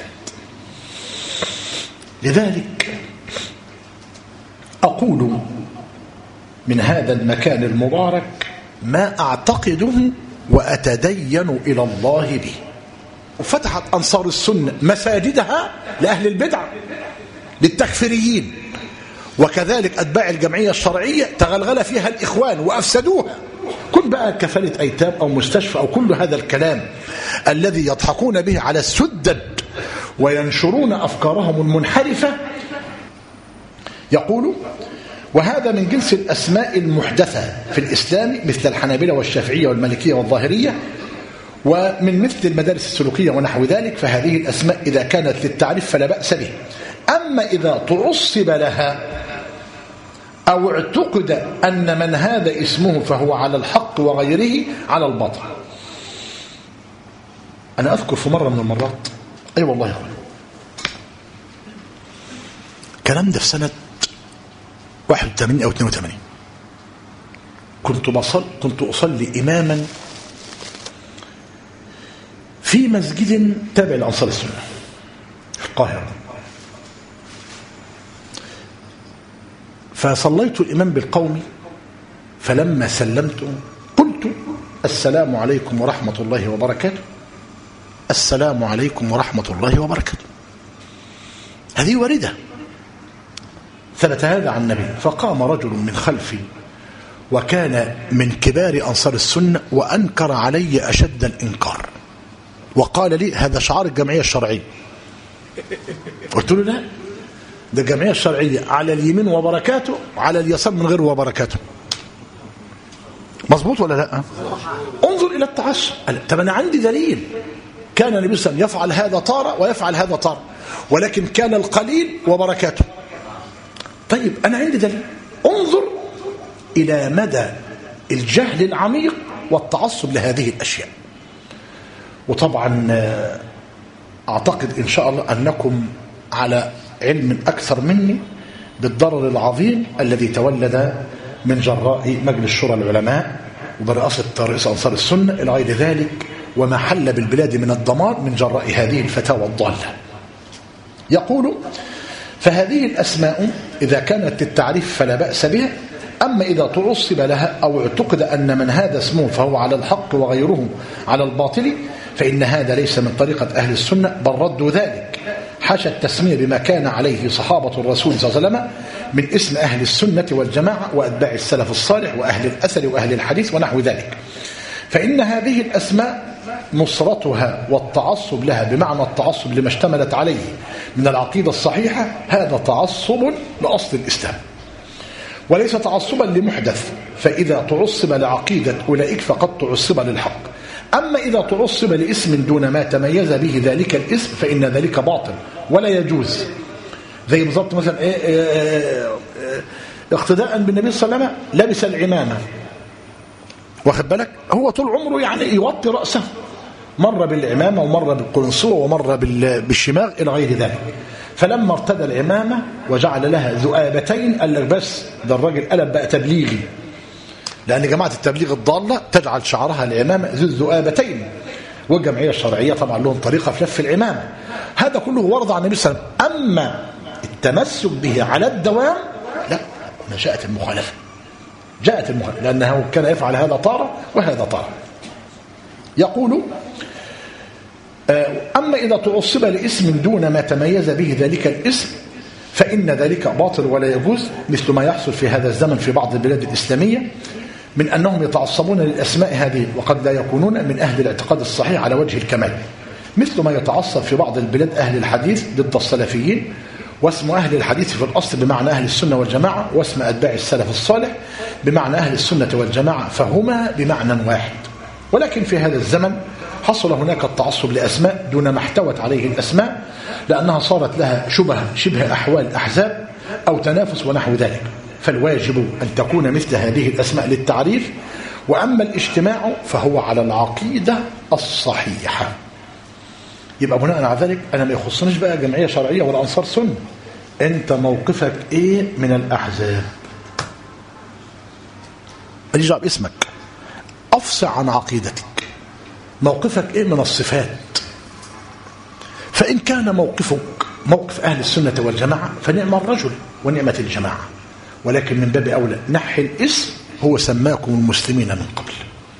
لذلك أقول من هذا المكان المبارك ما أعتقده وأتدين إلى الله به. وفتحت أنصار السنة مساجدها لأهل البدع للتكفيريين، وكذلك أتباع الجمعية الشرعية تغلغل فيها الإخوان وأفسدوها. كن بقى كفالة أيتام أو مستشفى أو كل هذا الكلام الذي يضحكون به على السدد وينشرون أفكارهم المنحرفة. يقول وهذا من جنس الأسماء المحدثة في الإسلام مثل الحنابلة والشافعية والمالكية والظاهرية، ومن مثل المدارس السلوكية ونحو ذلك، فهذه الأسماء إذا كانت للتعريف فلا بأس به. أما إذا تعصب لها أو اعتقد أن من هذا اسمه فهو على الحق وغيره على الباطل. أنا أذكر في مرة من المرات أي أيوة والله يا أخوان الكلام ده في سنة واحد وثمانين أو اثنين وثمانين. كنت بصل كنت أصلي إماما في مسجد تابع لأنصار السنة في القاهرة، فصليت الإمام بالقوم، فلما سلمت قلت السلام عليكم ورحمة الله وبركاته، السلام عليكم ورحمة الله وبركاته. هذه واردة، ثبت هذا عن النبي. فقام رجل من خلفي وكان من كبار أنصار السنة وأنكر علي أشد الإنكار، وقال لي هذا شعار الجمعية الشرعية. قلت له لا، ده الجمعية الشرعية على اليمين وبركاته، على اليسار من غير وبركاته. مظبوط ولا لا؟ انظر إلى التعصب. طب أنا عندي دليل، كان النبي صلى الله عليه وسلم يفعل هذا طارة ويفعل هذا طارة، ولكن كان القليل وبركاته. طيب أنا عندي دليل. انظر إلى مدى الجهل العميق والتعصب لهذه الأشياء. وطبعا أعتقد إن شاء الله أنكم على علم أكثر مني بالضرر العظيم الذي تولد من جراء مجلس شورى العلماء وبرئاسة رئيس أنصار السنة إلى غير ذلك، وما حل بالبلاد من الدمار من جراء هذه الفتاوى الضالة. يقول فهذه الأسماء إذا كانت للتعريف فلا بأس بها، أما إذا تعصب لها أو اعتقد أن من هذا اسمه فهو على الحق وغيره على الباطل، فإن هذا ليس من طريقة أهل السنة، بل ردوا ذلك حاشا التسمية بما كان عليه صحابة الرسول صلى الله عليه وسلم من اسم أهل السنة والجماعة وأتباع السلف الصالح وأهل الأثر وأهل الحديث ونحو ذلك. فإن هذه الأسماء نصرتها والتعصب لها بمعنى التعصب لما اشتملت عليه من العقيدة الصحيحة، هذا تعصب لأصل الإسلام وليس تعصبا لمحدث. فإذا تعصب لعقيدة أولئك فقد تعصب للحق. أما إذا تعصب لاسم دون ما تميز به ذلك الاسم فإن ذلك باطل ولا يجوز. زي بالضبط مثلا إيه إيه إيه اقتداء بالنبي صلى الله عليه وسلم لبس العمامة، واخد بالك، هو طول عمره يعني يوطي رأسه، مرة بالعمامة ومرة بالقنصوة ومرة بالشماغ إلى غير ذلك. فلما ارتدى العمامة وجعل لها ذؤابتين قال لك بس ده الراجل قلب بقى تبليغي، لأن جماعة التبليغ الضالة تجعل شعرها العمامة ذو الذؤابتين، والجمعية الشرعية طبعا لهم طريقة في لف العمامة. هذا كله ورد عن النبي صلى الله عليه وسلم. أما التمسك به على الدوام لا، ما جاءت المخالفة، جاءت المخالفة لأنه كان يفعل هذا طارة وهذا طارة. يقول أما إذا تعصب لاسم دون ما تميز به ذلك الاسم فإن ذلك باطل ولا يجوز، مثل ما يحصل في هذا الزمن في بعض البلاد الإسلامية من أنهم يتعصبون للأسماء هذه وقد لا يكونون من أهل الاعتقاد الصحيح على وجه الكمال، مثل ما يتعصب في بعض البلاد أهل الحديث ضد السلفيين، واسم أهل الحديث في الأصل بمعنى أهل السنة والجماعة، واسم أتباع السلف الصالح بمعنى أهل السنة والجماعة، فهما بمعنى واحد. ولكن في هذا الزمن حصل هناك التعصب لأسماء دون ما احتوت عليه الأسماء، لأنها صارت لها شبه شبه أحوال الأحزاب أو تنافس ونحو ذلك. فالواجب أن تكون مثل هذه الأسماء للتعريف، وأما الاجتماع فهو على العقيدة الصحيحة. يبقى بناء على ذلك أنا ما يخصنيش بقى جمعية شرعية ولا أنصار سنة، أنت موقفك إيه من الأحزاب؟ أرجع باسمك، أفصح عن عقيدتك، موقفك إيه من الصفات. فإن كان موقفك موقف أهل السنة والجماعة فنعم الرجل ونعمة الجماعة، ولكن من باب أولى نحي الاسم، هو سماكم المسلمين من قبل.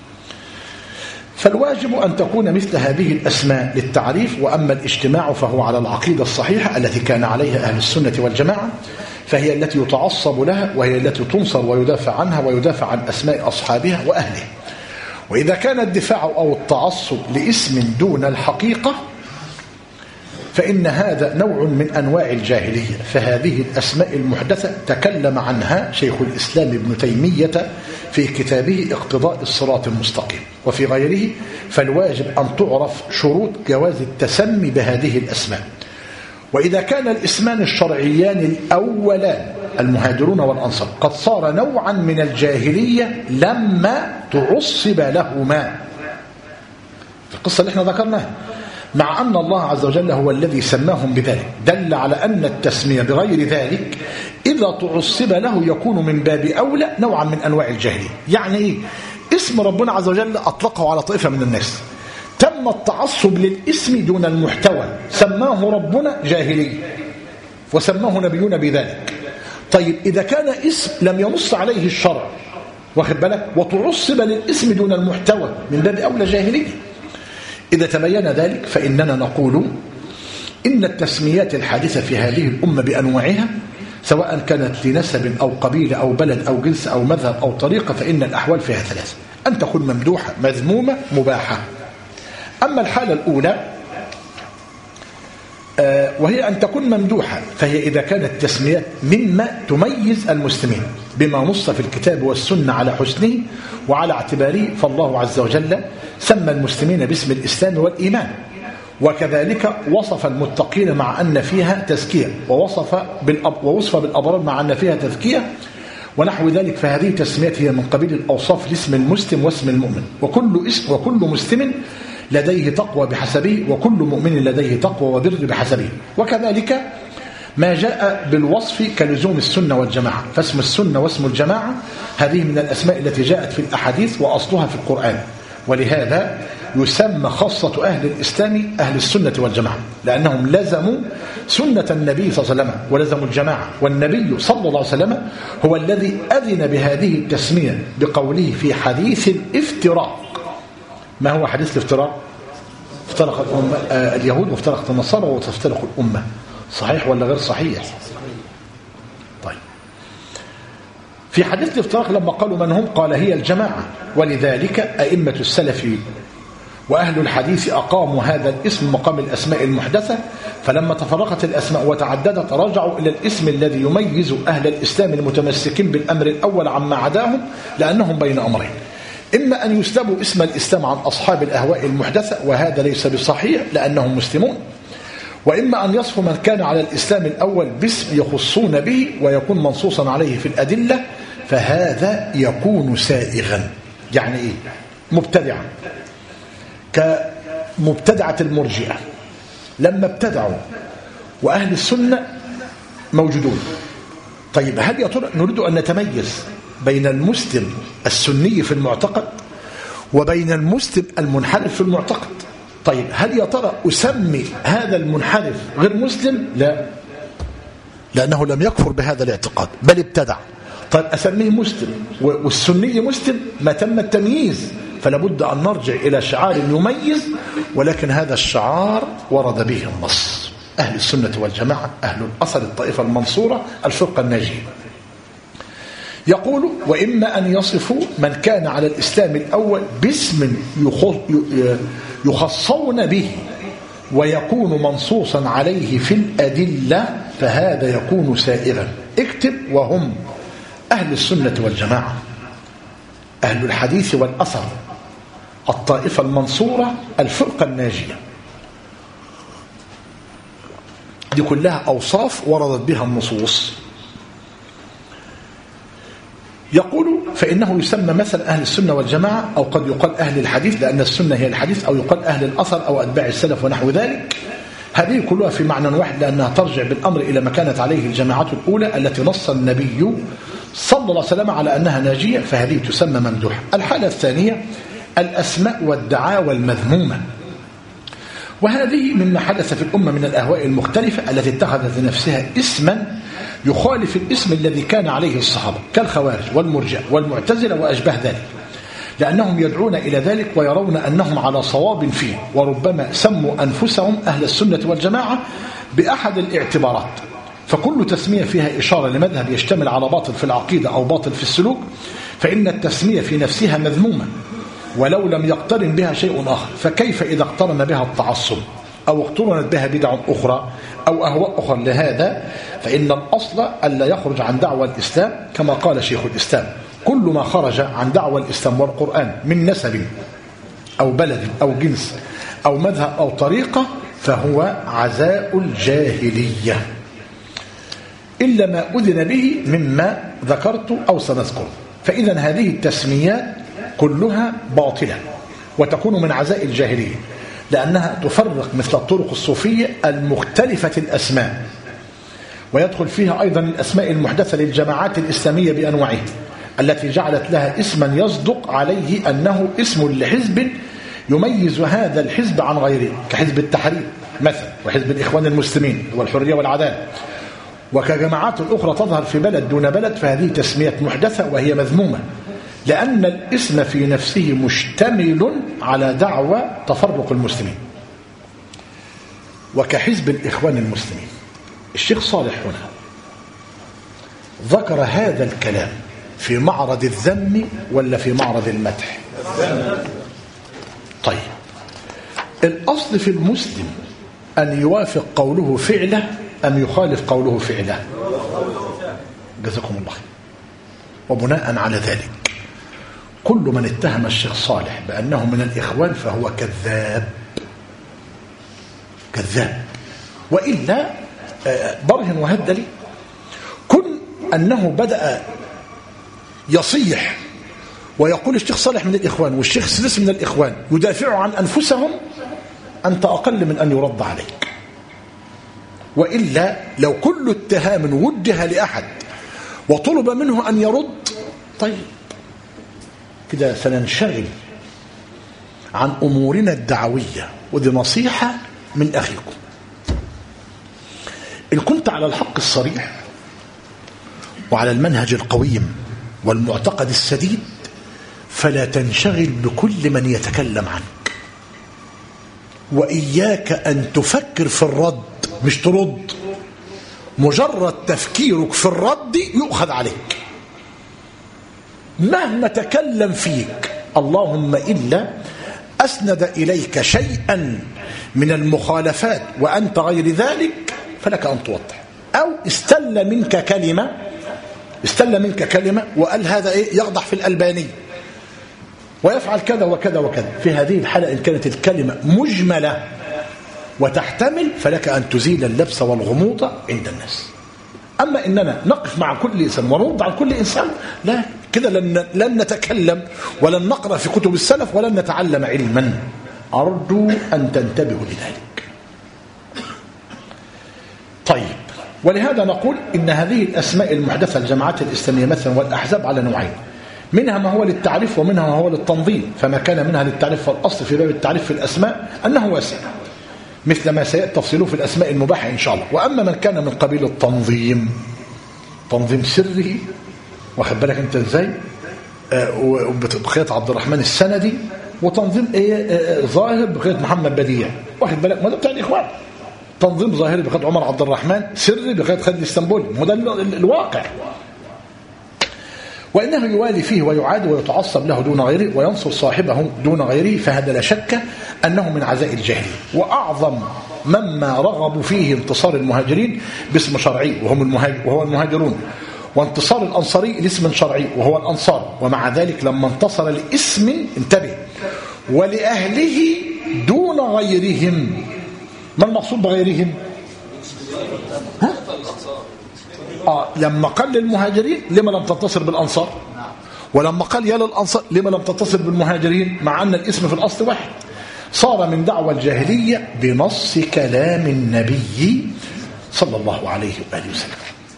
فالواجب أن تكون مثل هذه الأسماء للتعريف، وأما الاجتماع فهو على العقيدة الصحيحة التي كان عليها أهل السنة والجماعة، فهي التي يتعصب لها وهي التي تنصر ويدافع عنها ويدافع عن أسماء أصحابها وأهله. وإذا كان الدفاع أو التعصب لاسم دون الحقيقة فإن هذا نوع من أنواع الجاهلية. فهذه الأسماء المحدثة تكلم عنها شيخ الإسلام ابن تيمية في كتابه اقتضاء الصراط المستقيم وفي غيره. فالواجب أن تعرف شروط جواز التسمي بهذه الأسماء. وإذا كان الاسمان الشرعيان الأولان المهاجرون والأنصار قد صار نوعا من الجاهلية لما تعصب لهما في القصة اللي احنا ذكرناها، مع أن الله عز وجل هو الذي سماهم بذلك، دل على أن التسمية بغير ذلك إذا تعصب له يكون من باب أولى نوعا من أنواع الجاهلية. يعني إيه؟ اسم ربنا عز وجل أطلقه على طائفة من الناس، تم التعصب للاسم دون المحتوى، سماه ربنا جاهلي وسماه نبينا بذلك. طيب إذا كان اسم لم ينص عليه الشرع واخد بالك وتعصب للاسم دون المحتوى، من باب أولى جاهلية. إذا تبين ذلك فإننا نقول إن التسميات الحادثة في هذه الأمة بأنواعها سواء كانت لنسب أو قبيلة أو بلد أو جنس أو مذهب أو طريقة، فإن الأحوال فيها ثلاثة: أن تكون ممدوحة، مذمومة، مباحة. أما الحالة الأولى آه وهي أن تكون ممدوحة، فهي إذا كانت تسميات مما تميز المسلمين بما نص في الكتاب والسنة على حسنه وعلى اعتباره، فالله عز وجل سمى المسلمين باسم الإسلام والإيمان، وكذلك وصف المتقين مع أن فيها تزكية، ووصف بالأب ووصف بالأبرار مع أن فيها تزكية ونحو ذلك. فهذه تسميات هي من قبيل الأوصاف لاسم المسلم واسم المؤمن، وكل اسم وكل مسلم لديه تقوى بحسبه، وكل مؤمن لديه تقوى وبر بحسبه. وكذلك ما جاء بالوصف كلزوم السنة والجماعة، فاسم السنة واسم الجماعة هذه من الأسماء التي جاءت في الأحاديث وأصلها في القرآن، ولهذا يسمى خاصة أهل الإسلام أهل السنة والجماعة، لأنهم لزموا سنة النبي صلى الله عليه وسلم ولزموا الجماعة. والنبي صلى الله عليه وسلم هو الذي أذن بهذه التسمية بقوله في حديث الافتراق. ما هو حديث الافتراق؟ افترقت اليهود وافترقت النصارى وتفترق الأمة. صحيح ولا غير صحيح؟ طيب، في حديث الافتراق لما قالوا من هم قال هي الجماعة، ولذلك أئمة السلف وأهل الحديث أقاموا هذا الاسم مقام الأسماء المحدثة، فلما تفرقت الأسماء وتعددت رجعوا إلى الاسم الذي يميز أهل الإسلام المتمسكين بالأمر الأول عما عداهم، لأنهم بين أمرين: إما أن يسلبوا اسم الإسلام عن أصحاب الأهواء المحدثة وهذا ليس بصحيح لأنهم مسلمون، وإما أن يصفوا من كان على الإسلام الأول باسم يخصون به ويكون منصوصا عليه في الأدلة، فهذا يكون سائغا. يعني إيه؟ مبتدعا، كمبتدعة المرجئة لما ابتدعوا وأهل السنة موجودون. طيب، هل يا ترى نريد أن نتميز بين المسلم السني في المعتقد وبين المسلم المنحرف في المعتقد؟ طيب، هل يا ترى أسمي هذا المنحرف غير مسلم؟ لا، لأنه لم يكفر بهذا الاعتقاد بل ابتدع. طيب، أسميه مسلم والسني مسلم؟ ما تم التمييز، فلا بد أن نرجع إلى شعار يميز، ولكن هذا الشعار ورد به النص. أهل السنة والجماعة أهل الأصل، الطائفة المنصورة، الفرقة الناجية. يقول: وإما أن يصفوا من كان على الإسلام الأول باسم يخصون به ويكون منصوصا عليه في الأدلة، فهذا يكون سائغا. اكتب: وهم أهل السنة والجماعة، أهل الحديث والأثر، الطائفة المنصورة، الفرقة الناجية. دي كلها أوصاف وردت بها النصوص. يقول: فإنه يسمى مثلا أهل السنة والجماعة، أو قد يقال أهل الحديث لأن السنة هي الحديث، أو يقال أهل الأثر أو أتباع السلف ونحو ذلك. هذه كلها في معنى واحد، لأنها ترجع بالأمر إلى ما كانت عليه الجماعات الأولى التي نص النبي صلى الله عليه وسلم على أنها ناجية، فهذه تسمى ممدوحة. الحالة الثانية: الأسماء والدعاوى المذمومة، وهذه مما حدث في الأمة من الأهواء المختلفة التي اتخذت لنفسها اسما يخالف الاسم الذي كان عليه الصحابة، كالخوارج والمرجئة والمعتزلة وأشباه ذلك، لأنهم يدعون إلى ذلك ويرون أنهم على صواب فيه، وربما سموا أنفسهم أهل السنة والجماعة بأحد الاعتبارات. فكل تسمية فيها إشارة لمذهب يشتمل على باطل في العقيدة أو باطل في السلوك، فإن التسمية في نفسها مذمومة ولو لم يقترن بها شيء آخر. فكيف إذا اقترن بها التعصب أو اقترنت بها بدع أخرى أو أهواء أخرى؟ لهذا فإن الأصل ألا يخرج عن دعوة الإسلام، كما قال شيخ الإسلام: كل ما خرج عن دعوة الإسلام والقرآن من نسب أو بلد أو جنس أو مذهب أو طريقة فهو عزاء الجاهلية، إلا ما أذن به مما ذكرت أو سنذكر. فإذا هذه التسميات كلها باطلة وتكون من عزاء الجاهلية، لأنها تفرق مثل الطرق الصوفية المختلفة الأسماء، ويدخل فيها أيضا الأسماء المحدثة للجماعات الإسلامية بأنواعها التي جعلت لها اسما يصدق عليه أنه اسم لحزب يميز هذا الحزب عن غيره، كحزب التحرير مثلا، وحزب الإخوان المسلمين والحرية والعدالة، وكجماعات أخرى تظهر في بلد دون بلد، فهذه تسمية محدثة وهي مذمومة، لأن الاسم في نفسه مشتمل على دعوى تفرق المسلمين. وكحزب الإخوان المسلمين، الشيخ صالح هنا ذكر هذا الكلام في معرض الذم ولا في معرض المدح؟ طيب، الأصل في المسلم أن يوافق قوله فعله أم يخالف قوله فعله؟ جزاكم الله خير. وبناء على ذلك كل من اتهم الشيخ صالح بأنه من الإخوان فهو كذاب كذاب، وإلا برهن وهد لي كن أنه بدأ يصيح ويقول الشيخ صالح من الإخوان والشيخ سدس من الإخوان يدافعوا عن أنفسهم، أنت أقل من أن يرد عليك. وإلا لو كل اتهام وجه لأحد وطلب منه أن يرد، طيب كده سننشغل عن أمورنا الدعوية، ودي نصيحة من أخيكم. إن كنت على الحق الصريح وعلى المنهج القويم والمعتقد السديد فلا تنشغل بكل من يتكلم عنك، وإياك أن تفكر في الرد، مش ترد، مجرد تفكيرك في الرد يؤخذ عليك مهما تكلم فيك، اللهم إلا أسند إليك شيئا من المخالفات وأنت غير ذلك فلك أن توضح، أو استل منك كلمة استل منك كلمة وقال هذا إيه يقضح في الألباني ويفعل كذا وكذا وكذا، في هذه الحالة إن كانت الكلمة مجملة وتحتمل فلك أن تزيل اللبس والغموض عند الناس. أما إننا نقف مع كل إنسان ونرد على كل إنسان، لا، كده لن, لن نتكلم ولن نقرأ في كتب السلف ولن نتعلم علما. أرجو أن تنتبهوا لذلك. طيب، ولهذا نقول إن هذه الأسماء المحدثة الجماعات الإسلامية مثلا والأحزاب على نوعين، منها ما هو للتعريف ومنها ما هو للتنظيم، فما كان منها للتعريف فالأصل في باب التعريف في الأسماء أنه واسع، مثل ما سيأتي تفصيله في الأسماء المباحة إن شاء الله. وأما من كان من قبيل التنظيم، تنظيم سري، واخد بالك أنت إزاي، آه بقية عبد الرحمن السندي، وتنظيم إيه آه ظاهر بقية محمد بديع، واخد بالك، ما ده بتاع الإخوان. تنظيم ظاهري بقية عمر عبد الرحمن، سري بقية خالد الاسطنبولي، ما ده الواقع. وإنه يوالي فيه ويعاد ويتعصب له دون غيره وينصر صاحبه دون غيره، فهذا لا شك أنه من عزاء الجاهلية. وأعظم مما رغبوا فيه انتصار المهاجرين باسم شرعي وهم المهاجر وهو المهاجرون، وانتصار الأنصاري لاسم شرعي وهو الأنصار، ومع ذلك لما انتصر لاسم، انتبه، ولأهله دون غيرهم. ما المقصود بغيرهم؟ ها؟ آه لما قال للمهاجرين لما لم تتصل بالأنصار، ولما قال يا للأنصار لما لم تتصل بالمهاجرين، مع أن الاسم في الأصل واحد. صار من دعوى الجاهلية بنص كلام النبي صلى الله عليه وآله وسلم.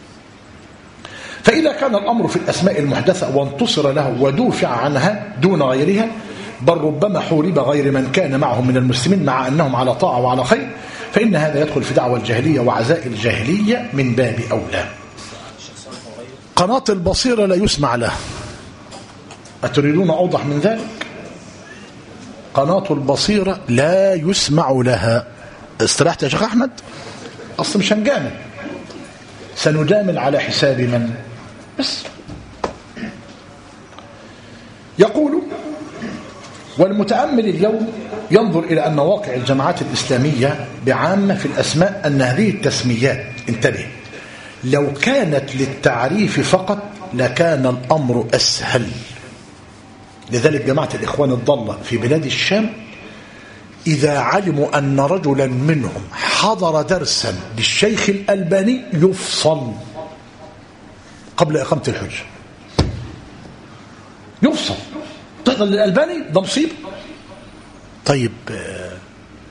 فإذا كان الأمر في الأسماء المحدثة وانتصر له ودوفع عنها دون غيرها، بل ربما حورب غير من كان معهم من المسلمين مع أنهم على طاعة وعلى خير، فإن هذا يدخل في دعوى الجاهلية وعزاء الجاهلية من باب أولى. قناة البصيرة لا يسمع لها، أتريدون أوضح من ذلك؟ قناة البصيرة لا يسمع لها. استرحت يا شيخ أحمد؟ أصلا مش هنجامل، سنجامل على حساب من؟ بس يقول: والمتأمل اليوم ينظر إلى أن واقع الجماعات الإسلامية بعامة في الأسماء أن هذه التسميات، انتبه، لو كانت للتعريف فقط لكان الأمر أسهل. لذلك جماعة الإخوان الضالة في بلاد الشام إذا علموا أن رجلا منهم حضر درسا للشيخ الألباني يفصل قبل إقامة الحجة، يفصل. تحضر للألباني ده مصيبة. طيب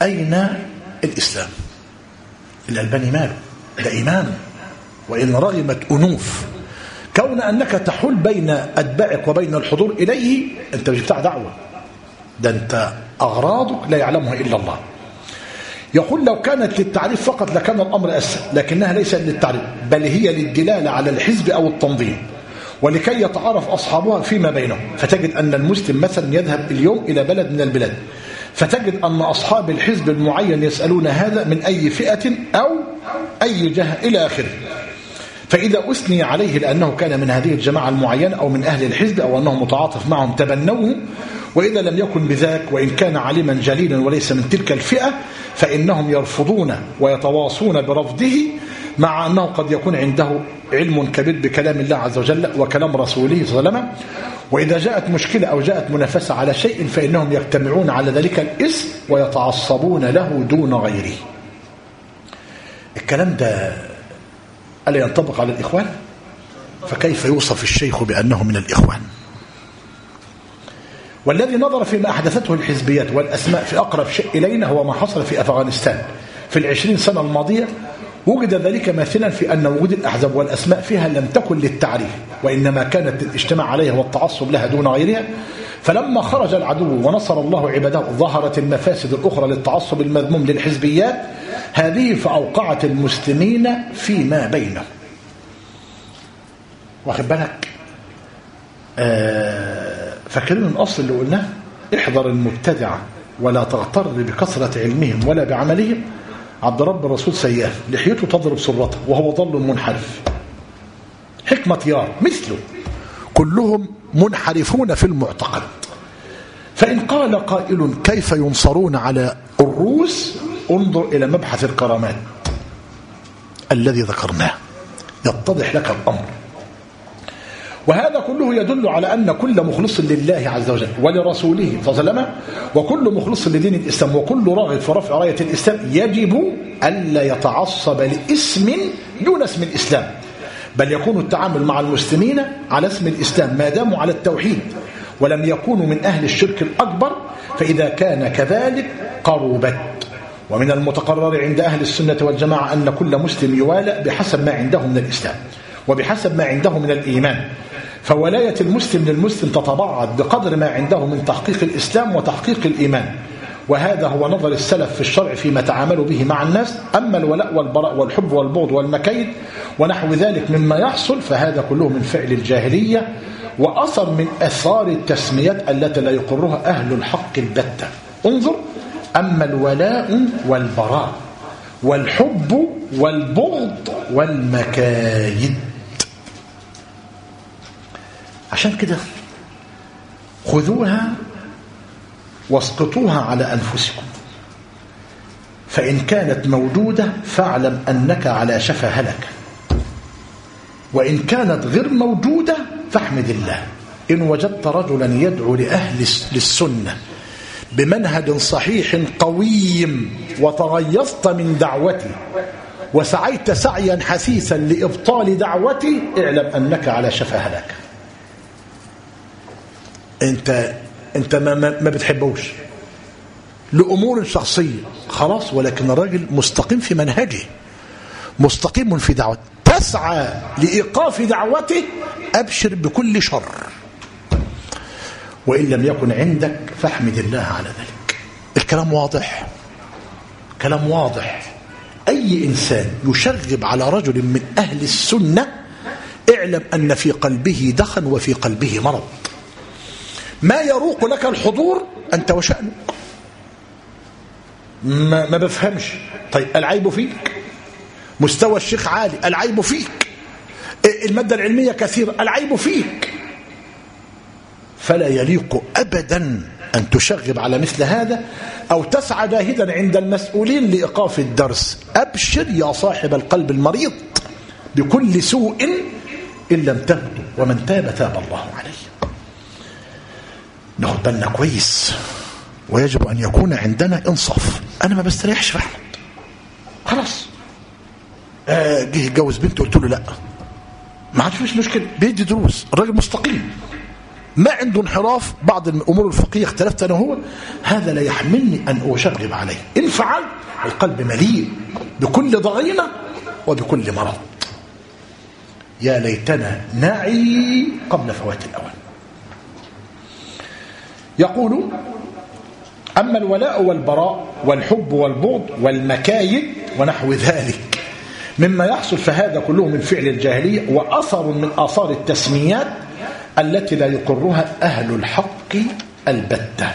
أين الإسلام؟ الألباني ماله؟ ده إمام وإن رغمت أنوف. كون أنك تحول بين أتباعك وبين الحضور إليه، أنت مش بتاع دعوة، ده أنت أغراضك لا يعلمها إلا الله. يقول لو كانت للتعريف فقط لكان الأمر أسهل، لكنها ليست للتعريف، بل هي للدلالة على الحزب أو التنظيم، ولكي يتعارف أصحابها فيما بينهم. فتجد أن المسلم مثلا يذهب اليوم إلى بلد من البلاد، فتجد أن أصحاب الحزب المعين يسألون هذا من أي فئة أو أي جهة إلى آخره. فإذا أثني عليه لأنه كان من هذه الجماعة المعينة أو من أهل الحزب أو أنه متعاطف معهم تبنوه، وإذا لم يكن بذاك وإن كان عالما جليلا وليس من تلك الفئة فإنهم يرفضون ويتواصون برفضه، مع أنه قد يكون عنده علم كبير بكلام الله عز وجل وكلام رسوله صلى الله عليه وسلم. وإذا جاءت مشكلة أو جاءت منافسة على شيء فإنهم يجتمعون على ذلك الاسم ويتعصبون له دون غيره. الكلام ده ألا ينطبق على الإخوان؟ فكيف يوصف الشيخ بأنه من الإخوان؟ والذي نظر فيما أحدثته الحزبيات والأسماء في أقرب شيء إلينا هو ما حصل في أفغانستان في العشرين سنة الماضية. وجد ذلك مثلا في أن وجود الأحزاب والأسماء فيها لم تكن للتعريف، وإنما كانت الاجتماع عليها والتعصب لها دون غيرها. فلما خرج العدو ونصر الله عباده ظهرت المفاسد الأخرى للتعصب المذموم للحزبيات هذه، فأوقعت المسلمين فيما بينهم. واخد بالك؟ آه فاكرين الأصل اللي قلناه؟ احذر المبتدعة ولا تغتر بكثرة علمهم ولا بعملهم. عبد رب الرسول سياف لحيته تضرب سرته وهو ضل منحرف. حكمة يار مثله كلهم منحرفون في المعتقد. فإن قال قائل كيف ينصرون على الروس، انظر إلى مبحث الكرامات الذي ذكرناه يتضح لك الأمر. وهذا كله يدل على أن كل مخلص لله عز وجل ولرسوله صلى الله عليه وسلم وكل مخلص لدين الإسلام وكل راغب في رفع راية الإسلام يجب ألا يتعصب لاسم دون اسم الإسلام، بل يكون التعامل مع المسلمين على اسم الإسلام ما داموا على التوحيد ولم يكونوا من أهل الشرك الأكبر، فإذا كان كذلك قربت. ومن المتقرر عند أهل السنة والجماعة أن كل مسلم يوالى بحسب ما عنده من الإسلام وبحسب ما عنده من الإيمان، فولاية المسلم للمسلم تتباعد بقدر ما عنده من تحقيق الإسلام وتحقيق الإيمان. وهذا هو نظر السلف في الشرع فيما تعاملوا به مع الناس. أما الولاء والبراء والحب والبغض والمكيد ونحو ذلك مما يحصل فهذا كله من فعل الجاهلية وأثر من أثار التسميات التي لا يقرها أهل الحق البتة. انظر: أما الولاء والبراء والحب والبغض والمكايد. عشان كده خذوها واسقطوها على أنفسكم، فإن كانت موجودة فاعلم أنك على شفا هلكة، وإن كانت غير موجودة فاحمد الله. إن وجدت رجلا يدعو لأهل للسنة بمنهج صحيح قويم وتغيظت من دعوتي وسعيت سعيا حثيثا لإبطال دعوتي، اعلم أنك على شفا هلكة. انت انت ما, ما بتحبوش لأمور شخصية خلاص، ولكن الراجل مستقيم في منهجه مستقيم في دعوته، تسعى لإيقاف دعوته، أبشر بكل شر. وإن لم يكن عندك فاحمد الله على ذلك. الكلام واضح، كلام واضح. أي إنسان يشغب على رجل من أهل السنة اعلم أن في قلبه دخن وفي قلبه مرض. ما يروق لك الحضور أنت وشأنك. ما, ما بفهمش. طيب العيب فيك. مستوى الشيخ عالي، العيب فيك. المادة العلمية كثيرة، العيب فيك. فلا يليق أبدا أن تشغب على مثل هذا أو تسعى جاهدا عند المسؤولين لإيقاف الدرس. أبشر يا صاحب القلب المريض بكل سوء إن لم تبدو، ومن تاب تاب الله عليه. ناخد بالنا كويس، ويجب أن يكون عندنا إنصاف. أنا ما بستريحش في أحمد خلاص. آه جه يتجوز بنته قلت له لا، ما عادش فيش مشكلة، بيدي دروس، الراجل مستقيم ما عنده انحراف بعض الأمور الفقهية اختلفت أنا هو، هذا لا يحملني أن أشغب عليه. إن فعل القلب مليء بكل ضغينة وبكل مرض. يا ليتنا نعي قبل فوات الأوان. يقول: أما الولاء والبراء والحب والبغض والمكايد ونحو ذلك مما يحصل فهذا كله من فعل الجاهلية وأثر من آثار التسميات التي لا يقرها أهل الحق البتة.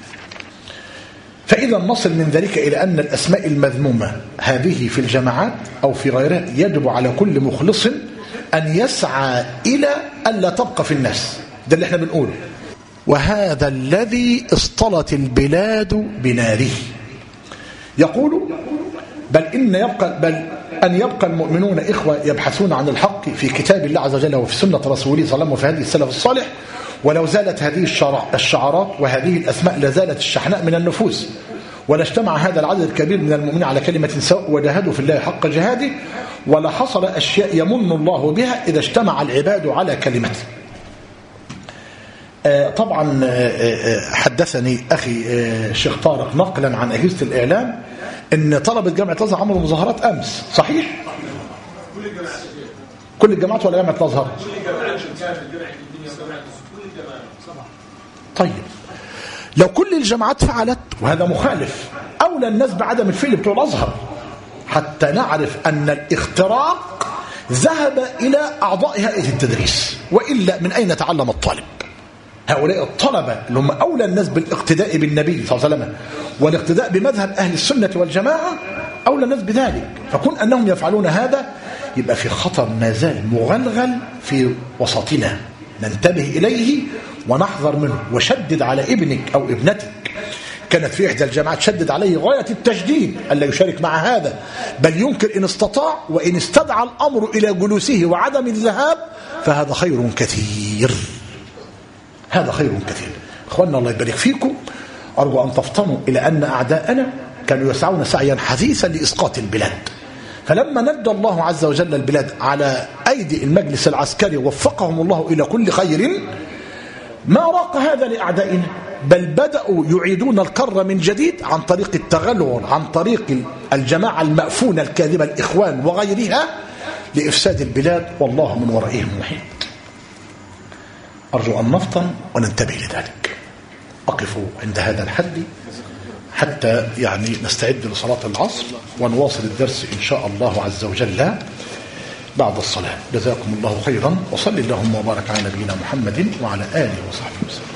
فإذا نصل من ذلك إلى أن الأسماء المذمومة هذه في الجماعات أو في غيرها يجب على كل مخلص أن يسعى إلى ألا تبقى في الناس. ده اللي احنا بنقوله. وهذا الذي اصطلت البلاد بناره. يقول: بل إن يبقى بل أن يبقى المؤمنون إخوة يبحثون عن الحق في كتاب الله عز وجل وفي سنة رسوله صلى الله عليه وسلم وفي هدي السلف الصالح. ولو زالت هذه الشعارات وهذه الأسماء لزالت الشحناء من النفوس، ولا اجتمع هذا العدد الكبير من المؤمنين على كلمة سواء وجاهدوا في الله حق جهاده، ولا حصل أشياء يمن الله بها إذا اجتمع العباد على كلمته. طبعا حدثني أخي الشيخ طارق نقلا عن أجهزة الإعلام أن طلبة جامعة الأزهر عملوا مظاهرات أمس. صحيح؟ كل الجامعات ولا جامعة الأزهر؟ طيب، لو كل الجامعات فعلت وهذا مخالف، أولى الناس بعدم الفعل بتوع الأزهر حتى نعرف أن الاختراق ذهب إلى أعضاء هيئة التدريس، وإلا من أين تعلم الطالب؟ هؤلاء الطلبة اللي هم أولى الناس بالاقتداء بالنبي صلى الله عليه وسلم والاقتداء بمذهب أهل السنة والجماعة، أولى الناس بذلك. فكون أنهم يفعلون هذا يبقى في خطر ما زال مغلغل في وسطنا، ننتبه إليه ونحذر منه. وشدد على ابنك أو ابنتك. كانت في إحدى الجامعات شدد عليه غاية التشديد ألا يشارك مع هذا، بل ينكر إن استطاع، وإن استدعى الأمر إلى جلوسه وعدم الذهاب فهذا خير كثير. هذا خير كثير. أخواننا الله يبارك فيكم، أرجو أن تفطنوا إلى أن أعداءنا كانوا يسعون سعيا حثيثا لإسقاط البلاد، فلما ندى الله عز وجل البلاد على أيدي المجلس العسكري وفقهم الله إلى كل خير، ما راق هذا لأعدائنا، بل بدأوا يعيدون الكرة من جديد عن طريق التغلغل، عن طريق الجماعة المأفونة الكاذبة الإخوان وغيرها لإفساد البلاد، والله من ورائهم محيط. أرجو أن نفطن وننتبه لذلك. أقف عند هذا الحد حتى يعني نستعد لصلاة العصر ونواصل الدرس إن شاء الله عز وجل بعد الصلاة. جزاكم الله خيرا، وصل اللهم وبارك على نبينا محمد وعلى آله وصحبه وسلم.